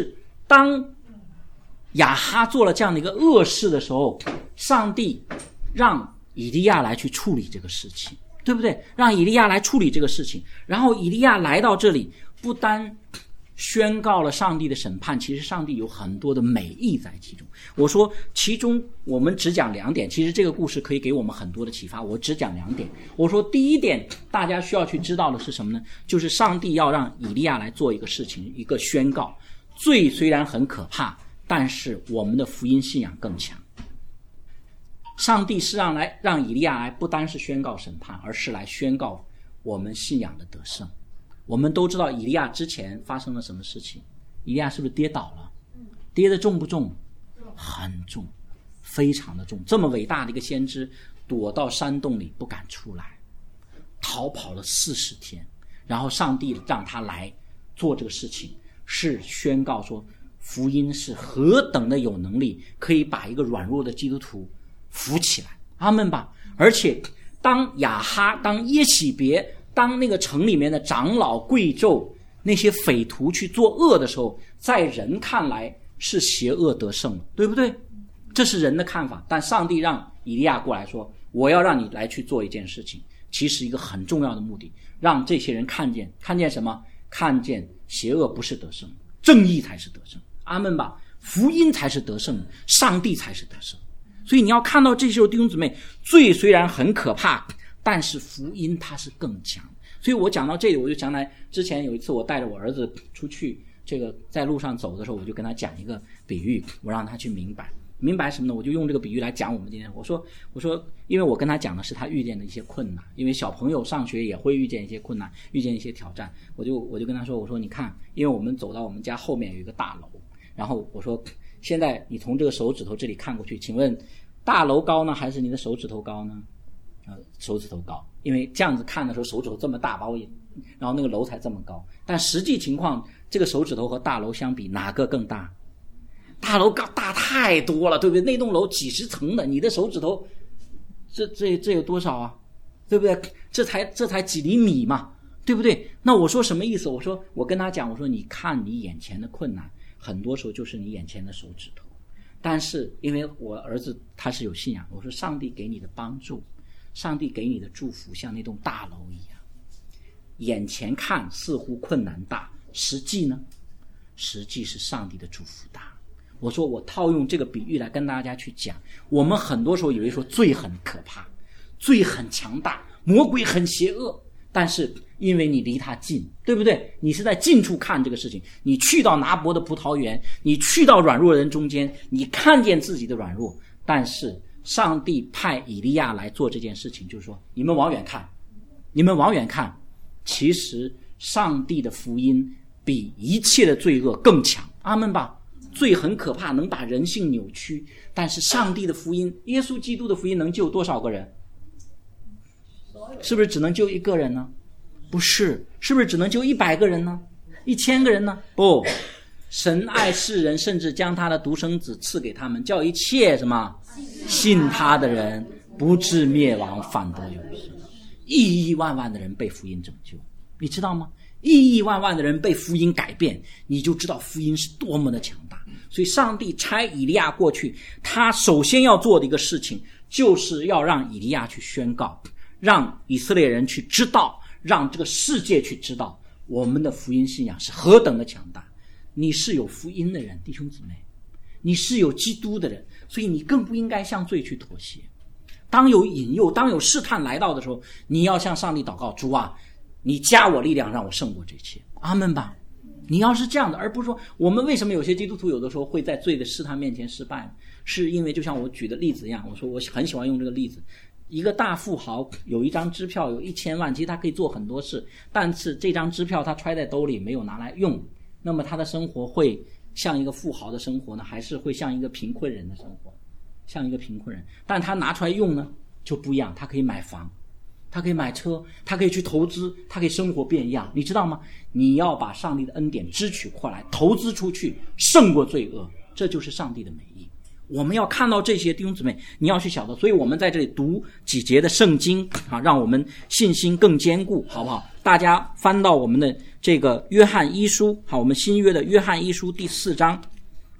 当亚哈做了这样的一个恶事的时候，上帝让以利亚来去处理这个事情，对不对？让以利亚来处理这个事情，然后以利亚来到这里，不单宣告了上帝的审判，其实上帝有很多的美意在其中。我说其中我们只讲两点，其实这个故事可以给我们很多的启发，我只讲两点。我说第一点大家需要去知道的是什么呢？就是上帝要让以利亚来做一个事情，一个宣告。罪虽然很可怕，但是我们的福音信仰更强。上帝是让来让以利亚来不单是宣告审判，而是来宣告我们信仰的得胜。我们都知道以利亚之前发生了什么事情，以利亚是不是跌倒了？跌得重不重？很重，非常的重。这么伟大的一个先知躲到山洞里不敢出来，逃跑了四十天，然后上帝让他来做这个事情，是宣告说福音是何等的有能力，可以把一个软弱的基督徒扶起来。阿们吧。而且当亚哈，当耶洗别，当那个城里面的长老贵胄那些匪徒去做恶的时候，在人看来是邪恶得胜了，对不对？这是人的看法，但上帝让以利亚过来说，我要让你来去做一件事情，其实一个很重要的目的，让这些人看见，看见什么？看见邪恶不是得胜，正义才是得胜。阿们吧。福音才是得胜，上帝才是得胜。所以你要看到这时候弟兄姊妹，罪虽然很可怕，但是福音它是更强。所以我讲到这里，我就想来之前有一次我带着我儿子出去，这个在路上走的时候，我就跟他讲一个比喻，我让他去明白明白什么呢？我就用这个比喻来讲我们今天。我说我说因为我跟他讲的是他遇见的一些困难，因为小朋友上学也会遇见一些困难，遇见一些挑战，我就我就跟他说，我说你看，因为我们走到我们家后面有一个大楼，然后我说现在你从这个手指头这里看过去，请问大楼高呢还是你的手指头高呢？呃，手指头高，因为这样子看的时候手指头这么大，把我也，然后那个楼才这么高。但实际情况，这个手指头和大楼相比，哪个更大？大楼高大太多了，对不对？那栋楼几十层的，你的手指头，这这这有多少啊？对不对？这才这才几厘米嘛，对不对？那我说什么意思？我说我跟他讲，我说你看你眼前的困难，很多时候就是你眼前的手指头。但是因为我儿子他是有信仰，我说上帝给你的帮助，上帝给你的祝福像那栋大楼一样，眼前看似乎困难大，实际呢，实际是上帝的祝福大。我说我套用这个比喻来跟大家去讲，我们很多时候以为说罪很可怕，罪很强大，魔鬼很邪恶，但是因为你离他近，对不对？你是在近处看这个事情，你去到拿伯的葡萄园，你去到软弱人中间，你看见自己的软弱，但是上帝派以利亚来做这件事情，就是说你们往远看，你们往远看，其实上帝的福音比一切的罪恶更强。阿们吧。罪很可怕，能把人性扭曲，但是上帝的福音，耶稣基督的福音能救多少个人？是不是只能救一个人呢？不是。是不是只能救一百个人呢？一千个人呢？不，神爱世人，甚至将他的独生子赐给他们，叫一切什么信他的人不至灭亡，反得永生。亿亿万万的人被福音拯救，你知道吗？亿亿万万的人被福音改变，你就知道福音是多么的强大。所以上帝差以利亚过去，他首先要做的一个事情，就是要让以利亚去宣告，让以色列人去知道，让这个世界去知道，我们的福音信仰是何等的强大。你是有福音的人，弟兄姊妹，你是有基督的人，所以你更不应该向罪去妥协。当有引诱，当有试探来到的时候，你要向上帝祷告，主啊，你加我力量，让我胜过这一切。阿们吧。你要是这样的，而不是说我们为什么有些基督徒有的时候会在罪的试探面前失败呢？是因为就像我举的例子一样，我说我很喜欢用这个例子，一个大富豪有一张支票有一千万，其实他可以做很多事，但是这张支票他揣在兜里没有拿来用，那么他的生活会像一个富豪的生活呢，还是会像一个贫困人的生活？像一个贫困人，但他拿出来用呢就不一样，他可以买房，他可以买车，他可以去投资，他可以生活变样，你知道吗？你要把上帝的恩典支取过来，投资出去，胜过罪恶，这就是上帝的美意。我们要看到这些弟兄姊妹，你要去晓得，所以我们在这里读几节的圣经啊，让我们信心更坚固，好不好？大家翻到我们的这个约翰一书，好，我们新约的约翰一书第四章，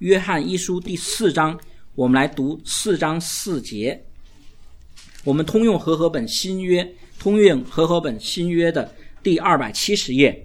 约翰一书第四章，我们来读四章四节。我们通用和合本新约，通用和合本新约的第二百七十页。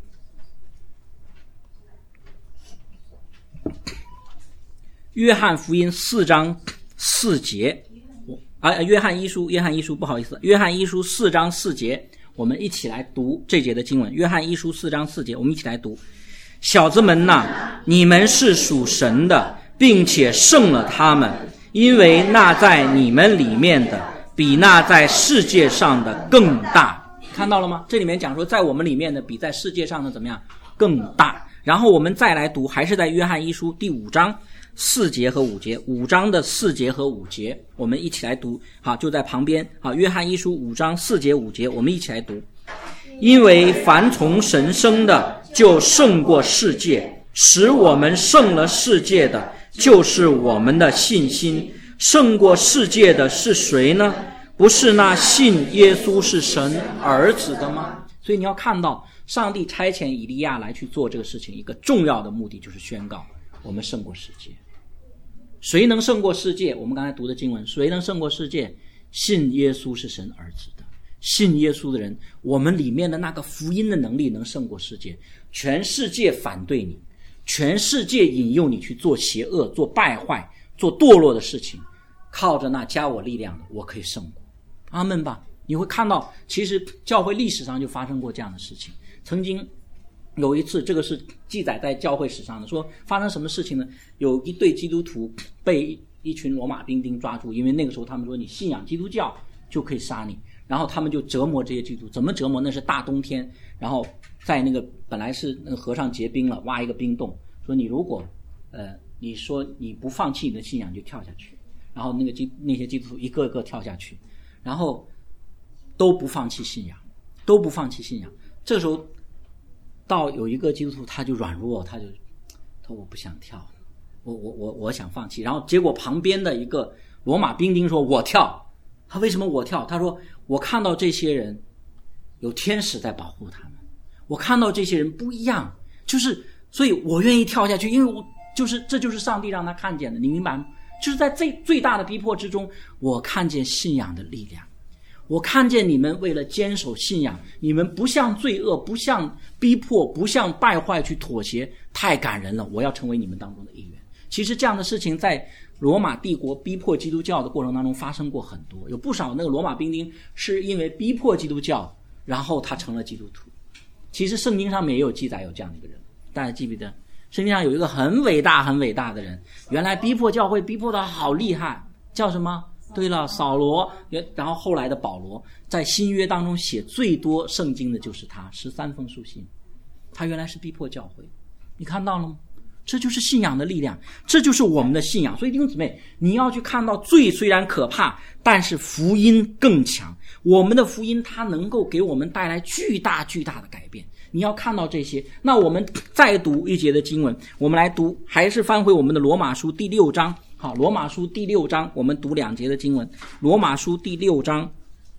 约翰福音四章四节，啊，约翰一书，约翰一书，不好意思，约翰一书四章四节，我们一起来读这节的经文。约翰一书四章四节，我们一起来读。小子们哪，你们是属神的，并且胜了他们，因为那在你们里面的，比那在世界上的更大。看到了吗？这里面讲说，在我们里面的比在世界上的怎么样？更大。然后我们再来读，还是在约翰一书第五章四节和五节，五章的四节和五节，我们一起来读。好，就在旁边。好，约翰一书五章四节五节，我们一起来读。因为凡从神生的，就胜过世界，使我们胜了世界的，就是我们的信心。胜过世界的是谁呢？不是那信耶稣是神儿子的吗？所以你要看到，上帝差遣以利亚来去做这个事情，一个重要的目的就是宣告我们胜过世界。谁能胜过世界？我们刚才读的经文，谁能胜过世界？信耶稣是神儿子的，信耶稣的人，我们里面的那个福音的能力能胜过世界。全世界反对你，全世界引诱你去做邪恶、做败坏、做堕落的事情，靠着那加我力量的，我可以胜过。阿们吧。你会看到，其实教会历史上就发生过这样的事情。曾经有一次，这个是记载在教会史上的，说发生什么事情呢？有一对基督徒被一群罗马兵丁抓住，因为那个时候他们说你信仰基督教就可以杀你，然后他们就折磨这些基督徒。怎么折磨？那是大冬天，然后在那个本来是那个河上结冰了，挖一个冰洞，说你如果呃你说你不放弃你的信仰就跳下去，然后那个基那些基督徒一个个跳下去，然后都不放弃信仰，都不放弃信仰。这时候到有一个基督徒他就软弱，他就他说我不想跳，我我我我想放弃。然后结果旁边的一个罗马兵丁说我跳。他为什么我跳？他说我看到这些人有天使在保护他们，我看到这些人不一样，就是所以我愿意跳下去，因为我就是这就是上帝让他看见的，你明白吗？就是在最最大的逼迫之中，我看见信仰的力量，我看见你们为了坚守信仰，你们不向罪恶、不向逼迫、不向败坏去妥协，太感人了，我要成为你们当中的一员。其实这样的事情在罗马帝国逼迫基督教的过程当中发生过很多，有不少那个罗马兵丁是因为逼迫基督教，然后他成了基督徒。其实圣经上面也有记载有这样的一个人，大家记不记得？圣经上有一个很伟大很伟大的人，原来逼迫教会逼迫得好厉害，叫什么？对了，扫罗。然后后来的保罗在新约当中写最多圣经的就是他，十三封书信。他原来是逼迫教会，你看到了吗？这就是信仰的力量，这就是我们的信仰。所以弟兄姊妹，你要去看到罪虽然可怕，但是福音更强。我们的福音它能够给我们带来巨大巨大的改变，你要看到这些。那我们再读一节的经文，我们来读，还是翻回我们的罗马书第六章。好，罗马书第六章，我们读两节的经文。罗马书第六章，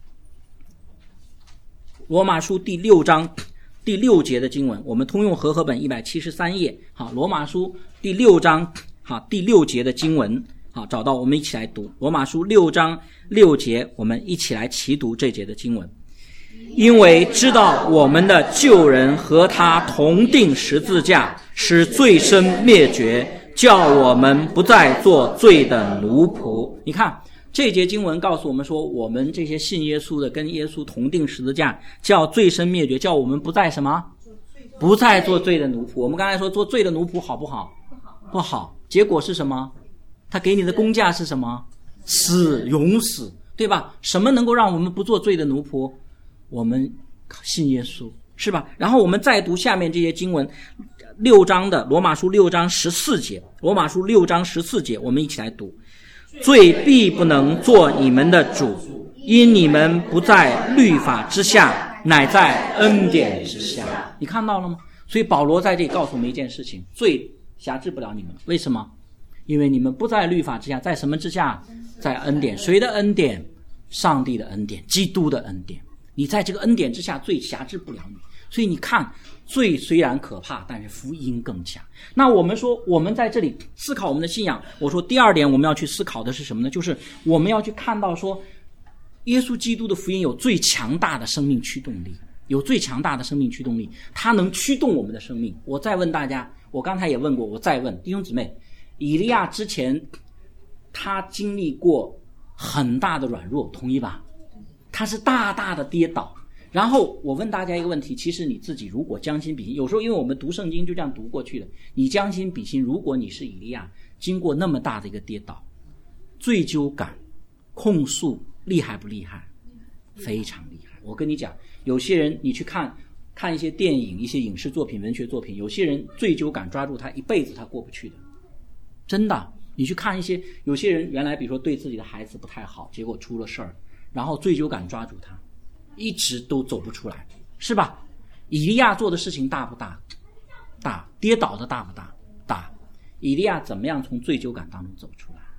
罗马书第六章第六节的经文，我们通用和合本一百七十三页。好，罗马书第六章，好，第六节的经文，好，找到我们一起来读。罗马书六章六节，我们一起来齐读这节的经文。因为知道我们的救人和他同定十字架，使罪身灭绝，叫我们不再做罪的奴仆。你看这节经文告诉我们说，我们这些信耶稣的跟耶稣同定十字架，叫罪身灭绝，叫我们不再什么？不再做罪的奴仆。我们刚才说做罪的奴仆好不好？不好。结果是什么？他给你的工价是什么？死，永死，对吧？什么能够让我们不做罪的奴仆？我们信耶稣，是吧？然后我们再读下面这些经文，六章的罗马书六章十四节，罗马书六章十四节，我们一起来读。罪必不能做你们的主，因你们不在律法之下，乃在恩典之下。你看到了吗？所以保罗在这里告诉我们一件事情，罪辖制不了你们。为什么？因为你们不在律法之下，在什么之下？在恩典。谁的恩典？上帝的恩典，基督的恩典。你在这个恩典之下，罪辖制不了你。 所以你看，罪虽然可怕，但是福音更强。那我们说，我们在这里思考我们的信仰，我说第二点我们要去思考的是什么呢？就是我们要去看到说，耶稣基督的福音有最强大的生命驱动力，有最强大的生命驱动力，它能驱动我们的生命。我再问大家，我刚才也问过，我再问弟兄姊妹，以利亚之前他经历过很大的软弱，同意吧？他是大大的跌倒。然后我问大家一个问题，其实你自己如果将心比心，有时候因为我们读圣经就这样读过去了，你将心比心，如果你是以利亚，经过那么大的一个跌倒，罪疚感、控诉厉害不厉害？非常厉害。我跟你讲，有些人你去看看一些电影、一些影视作品、文学作品，有些人罪疚感抓住他一辈子他过不去的，真的。你去看一些，有些人原来比如说对自己的孩子不太好，结果出了事儿，然后罪疚感抓住他，一直都走不出来，是吧？以利亚做的事情大不大？大。跌倒的大不大？大。以利亚怎么样从罪疚感当中走出来？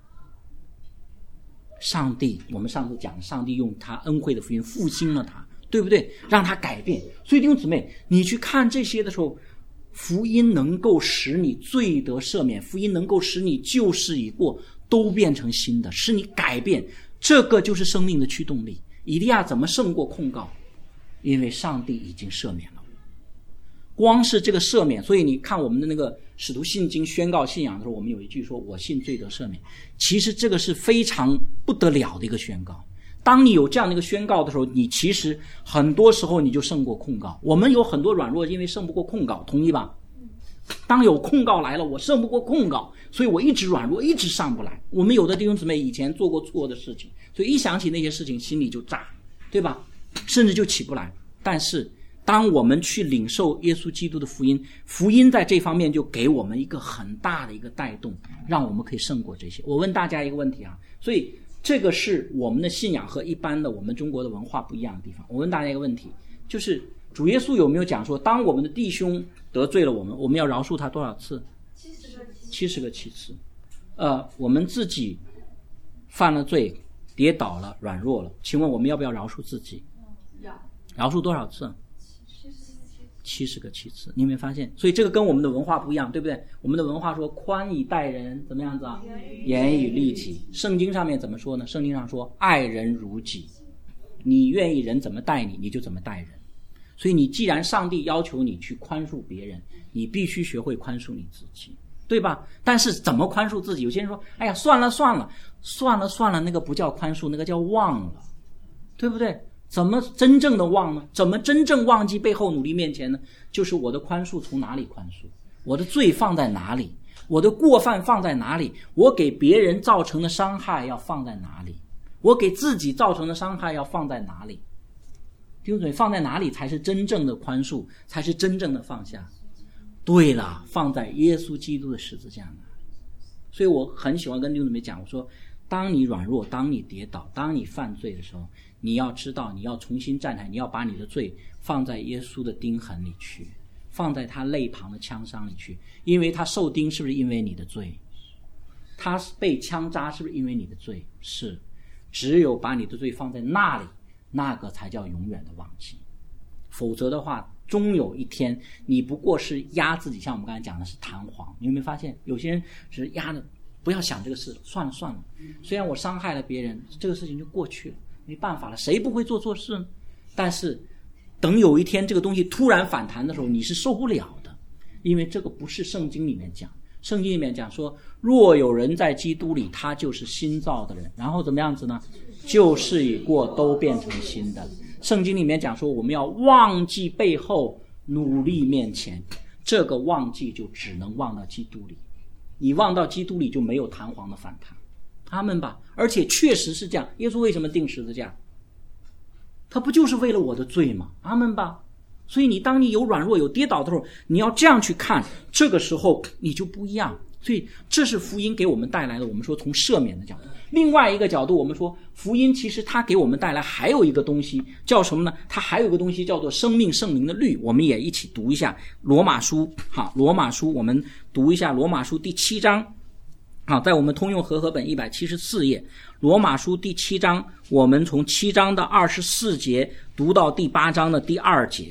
上帝，我们上次讲，上帝用他恩惠的福音复兴了他，对不对？让他改变。所以弟兄姊妹，你去看这些的时候，福音能够使你罪得赦免，福音能够使你旧事已过都变成新的，使你改变，这个就是生命的驱动力。以利亚怎么胜过控告？因为上帝已经赦免了。光是这个赦免，所以你看我们的那个使徒信经宣告信仰的时候，我们有一句说我信罪得赦免，其实这个是非常不得了的一个宣告。当你有这样的一个宣告的时候，你其实很多时候你就胜过控告。我们有很多软弱，因为胜不过控告，同意吧？当有控告来了，我胜不过控告，所以我一直软弱，一直上不来。我们有的弟兄姊妹以前做过错的事情，所以一想起那些事情心里就炸，对吧？甚至就起不来。但是当我们去领受耶稣基督的福音，福音在这方面就给我们一个很大的一个带动，让我们可以胜过这些。我问大家一个问题啊，所以这个是我们的信仰和一般的我们中国的文化不一样的地方。我问大家一个问题，就是主耶稣有没有讲说，当我们的弟兄得罪了我们，我们要饶恕他多少次？七十个七十个七次。呃，我们自己犯了罪，跌倒了，软弱了，请问我们要不要饶恕自己？要。饶恕多少次？七十个七次。你有没有发现？所以这个跟我们的文化不一样，对不对？我们的文化说宽以待人，怎么样子啊？严以律己。圣经上面怎么说呢？圣经上说爱人如己，你愿意人怎么待你，你就怎么待人。所以你既然上帝要求你去宽恕别人，你必须学会宽恕你自己，对吧？但是怎么宽恕自己？有些人说哎呀算了算了算了算了，那个不叫宽恕，那个叫忘了，对不对？怎么真正的忘呢？怎么真正忘记背后努力面前呢？就是我的宽恕从哪里宽恕，我的罪放在哪里，我的过犯放在哪里，我给别人造成的伤害要放在哪里，我给自己造成的伤害要放在哪里。弟兄姊妹，放在哪里才是真正的宽恕，才是真正的放下？对了，放在耶稣基督的十字架那里。所以我很喜欢跟弟兄姊妹讲，我说当你软弱，当你跌倒，当你犯罪的时候，你要知道你要重新站起来，你要把你的罪放在耶稣的钉痕里去，放在他肋旁的枪伤里去。因为他受钉是不是因为你的罪？他被枪扎是不是因为你的罪？是。只有把你的罪放在那里，那个才叫永远的忘记。否则的话，终有一天你不过是压自己，像我们刚才讲的是弹簧。你有没有发现有些人只是压着不要想这个事，算了算了，虽然我伤害了别人，这个事情就过去了，没办法了，谁不会做错事呢？但是等有一天这个东西突然反弹的时候，你是受不了的。因为这个不是圣经里面讲，圣经里面讲说若有人在基督里，他就是新造的人，然后怎么样子呢？旧事已过，都变成新的。圣经里面讲说我们要忘记背后，努力面前，这个忘记就只能忘到基督里。你忘到基督里就没有弹簧的反弹，阿们吧。而且确实是这样，耶稣为什么钉十字架？他不就是为了我的罪吗？阿们吧。所以你当你有软弱有跌倒的时候，你要这样去看，这个时候你就不一样。所以这是福音给我们带来的，我们说从赦免的角度。另外一个角度，我们说福音其实它给我们带来还有一个东西叫什么呢？它还有一个东西叫做生命圣灵的律。我们也一起读一下罗马书。好，罗马书我们读一下罗马书第七章。好，在我们通用和合本一百七十四页，罗马书第七章，我们从七章的二十四节读到第八章的第二节。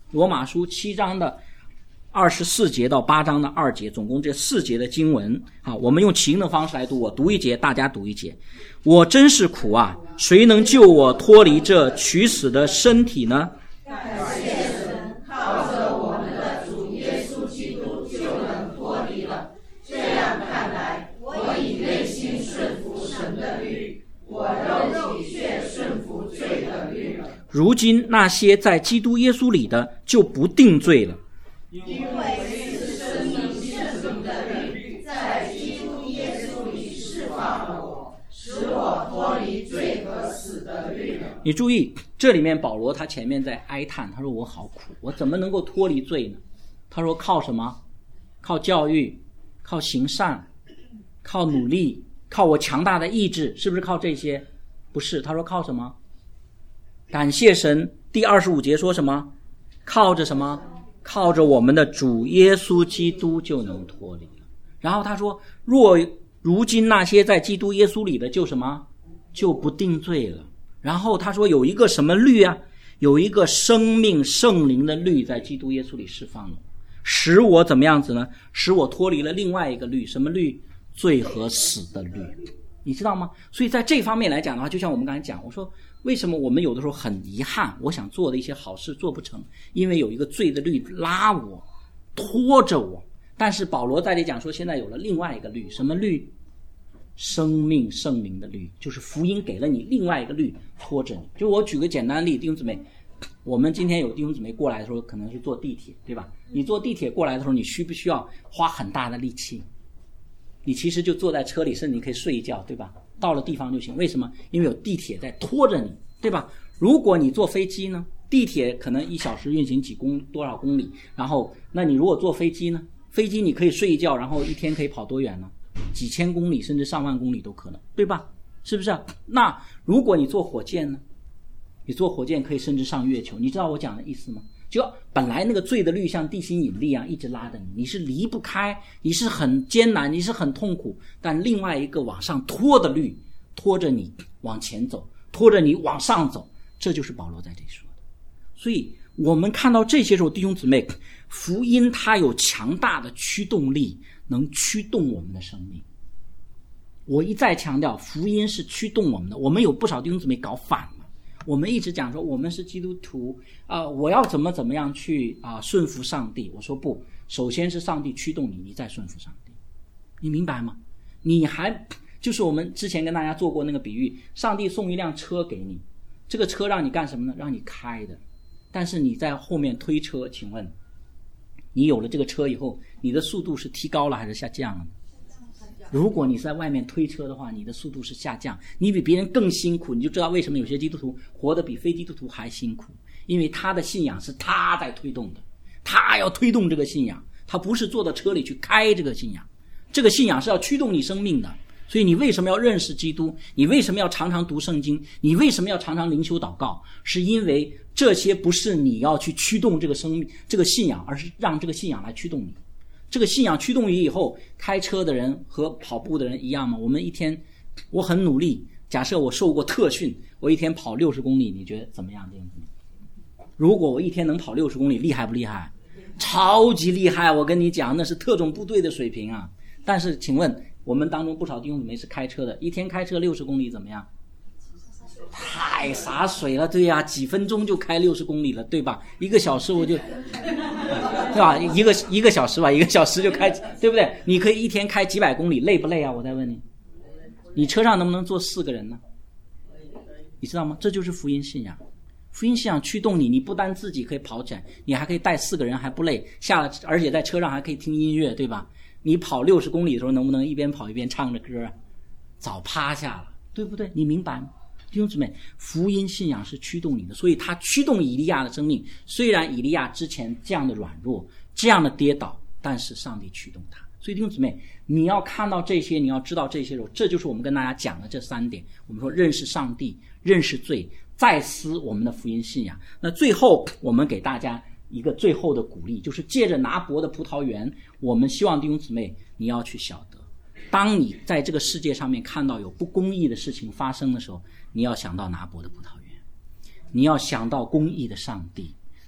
罗马书七章的二十四节到八章的二节，总共这四节的经文。好，我们用起音的方式来读，我读一节，大家读一节。我真是苦啊，谁能救我脱离这取死的身体呢？ 感谢神，靠着我们的主耶稣基督就能脱离了。这样看来，我以内心顺服神的律，我肉体却顺服罪的律了。 如今那些在基督耶稣里的就不定罪了， 因为是生命圣灵的律在基督耶稣里释放了我，使我脱离罪和死的律了。 你注意，这里面保罗他前面在哀叹，他说我好苦，我怎么能够脱离罪呢？他说靠什么？靠教育，靠行善，靠努力，靠我强大的意志，是不是靠这些？不是，他说靠什么？感谢神。第二十五节说什么？靠着什么？靠着我们的主耶稣基督就能脱离了。然后他说，若如今那些在基督耶稣里的就什么？就不定罪了。然后他说有一个什么律啊？有一个生命圣灵的律在基督耶稣里释放了，使我怎么样子呢？使我脱离了另外一个律，什么律？罪和死的律，你知道吗？所以在这方面来讲的话，就像我们刚才讲，我说为什么我们有的时候很遗憾，我想做的一些好事做不成，因为有一个罪的律拉我，拖着我。但是保罗在这里讲说，现在有了另外一个律，什么律？生命圣灵的律，就是福音给了你另外一个律拖着你。就我举个简单的例子，弟兄姊妹，我们今天有弟兄姊妹过来的时候，可能是坐地铁，对吧？你坐地铁过来的时候，你需不需要花很大的力气？你其实就坐在车里，甚至你可以睡一觉，对吧？到了地方就行。为什么？因为有地铁在拖着你，对吧？如果你坐飞机呢，地铁可能一小时运行几公多少公里，然后那你如果坐飞机呢，飞机你可以睡一觉，然后一天可以跑多远呢？几千公里甚至上万公里都可能，对吧？是不是？那如果你坐火箭呢？你坐火箭可以甚至上月球，你知道我讲的意思吗？就本来那个罪的律像地心引力一样一直拉着你，你是离不开，你是很艰难，你是很痛苦，但另外一个往上拖的律拖着你往前走，拖着你往上走，这就是保罗在这里说的。所以我们看到这些时候，弟兄姊妹，福音它有强大的驱动力，能驱动我们的生命。我一再强调，福音是驱动我们的。我们有不少弟兄姊妹搞反了，我们一直讲说我们是基督徒啊、呃，我要怎么怎么样去啊、呃、顺服上帝。我说不，首先是上帝驱动你，你再顺服上帝。你明白吗？你还就是我们之前跟大家做过那个比喻，上帝送一辆车给你，这个车让你干什么呢？让你开的，但是你在后面推车，请问你有了这个车以后，你的速度是提高了还是下降了？如果你是在外面推车的话，你的速度是下降，你比别人更辛苦。你就知道为什么有些基督徒活得比非基督徒还辛苦，因为他的信仰是他在推动的，他要推动这个信仰，他不是坐到车里去开这个信仰，这个信仰是要驱动你生命的。所以你为什么要认识基督？你为什么要常常读圣经？你为什么要常常灵修祷告？是因为这些不是你要去驱动这个生命、这个信仰，而是让这个信仰来驱动你。这个信仰驱动你以后，开车的人和跑步的人一样吗？我们一天，我很努力，假设我受过特训，我一天跑六十公里，你觉得怎么样？这样子，如果我一天能跑六十公里，厉害不厉害？超级厉害！我跟你讲，那是特种部队的水平啊。但是请问我们当中不少弟兄姊妹是开车的，一天开车六十公里怎么样？太洒水了，对呀、啊，几分钟就开六十公里了，对吧？一个小时我就，对吧？一个一个小时吧，一个小时就开，对不对？你可以一天开几百公里，累不累啊？我再问你，你车上能不能坐四个人呢？你知道吗？这就是福音信仰。福音信仰驱动你，你不单自己可以跑起来，你还可以带四个人还不累，下了而且在车上还可以听音乐，对吧？你跑六十公里的时候，能不能一边跑一边唱着歌啊？早趴下了，对不对？你明白吗？弟兄姊妹，福音信仰是驱动你的，所以它驱动以利亚的生命。虽然以利亚之前这样的软弱，这样的跌倒，但是上帝驱动他。所以弟兄姊妹，你要看到这些，你要知道这些时候，这就是我们跟大家讲的这三点。我们说认识上帝，认识罪，再思我们的福音信仰。那最后我们给大家一个最后的鼓励，就是借着拿伯的葡萄园，我们希望弟兄姊妹你要去晓得，当你在这个世界上面看到有不公义的事情发生的时候，你要想到拿伯的葡萄园，你要想到公义的上帝，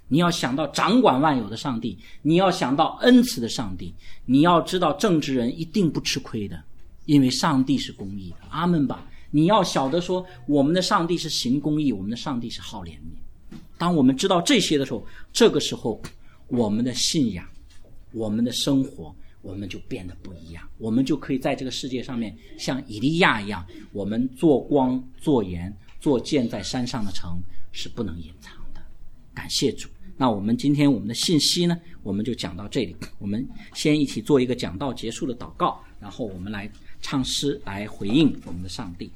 你要想到掌管万有的上帝，你要想到恩慈的上帝，你要知道正直人一定不吃亏的，因为上帝是公义的。阿们吧。你要晓得说，我们的上帝是行公义，我们的上帝是好怜悯。当我们知道这些的时候，这个时候我们的信仰，我们的生活，我们就变得不一样，我们就可以在这个世界上面像以利亚一样，我们做光做盐做建在山上的城是不能隐藏的。感谢主。那我们今天我们的信息呢，我们就讲到这里。我们先一起做一个讲道结束的祷告，然后我们来唱诗来回应我们的上帝。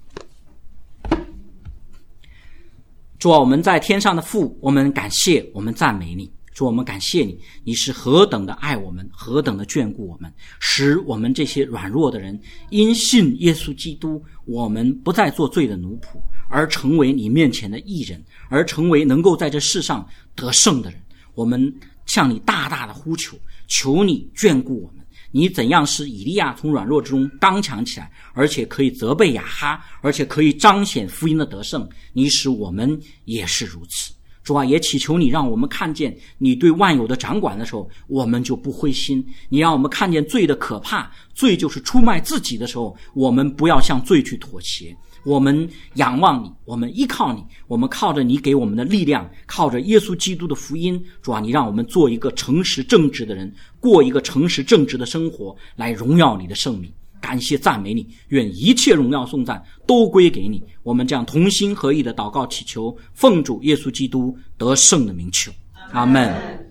主啊，我们在天上的父，我们感谢，我们赞美你。主，我们感谢你，你是何等的爱我们，何等的眷顾我们，使我们这些软弱的人因信耶稣基督，我们不再做罪的奴仆，而成为你面前的义人，而成为能够在这世上得胜的人。我们向你大大的呼求，求你眷顾我们。你怎样使以利亚从软弱之中刚强起来，而且可以责备亚哈，而且可以彰显福音的得胜，你使我们也是如此。主啊，也祈求你让我们看见你对万有的掌管的时候，我们就不灰心。你让我们看见罪的可怕，罪就是出卖自己的时候，我们不要向罪去妥协。我们仰望你，我们依靠你，我们靠着你给我们的力量，靠着耶稣基督的福音。主啊，你让我们做一个诚实正直的人，过一个诚实正直的生活，来荣耀你的圣名。感谢赞美你，愿一切荣耀颂赞都归给你。我们这样同心合意的祷告祈求，奉主耶稣基督得胜的名求，阿们。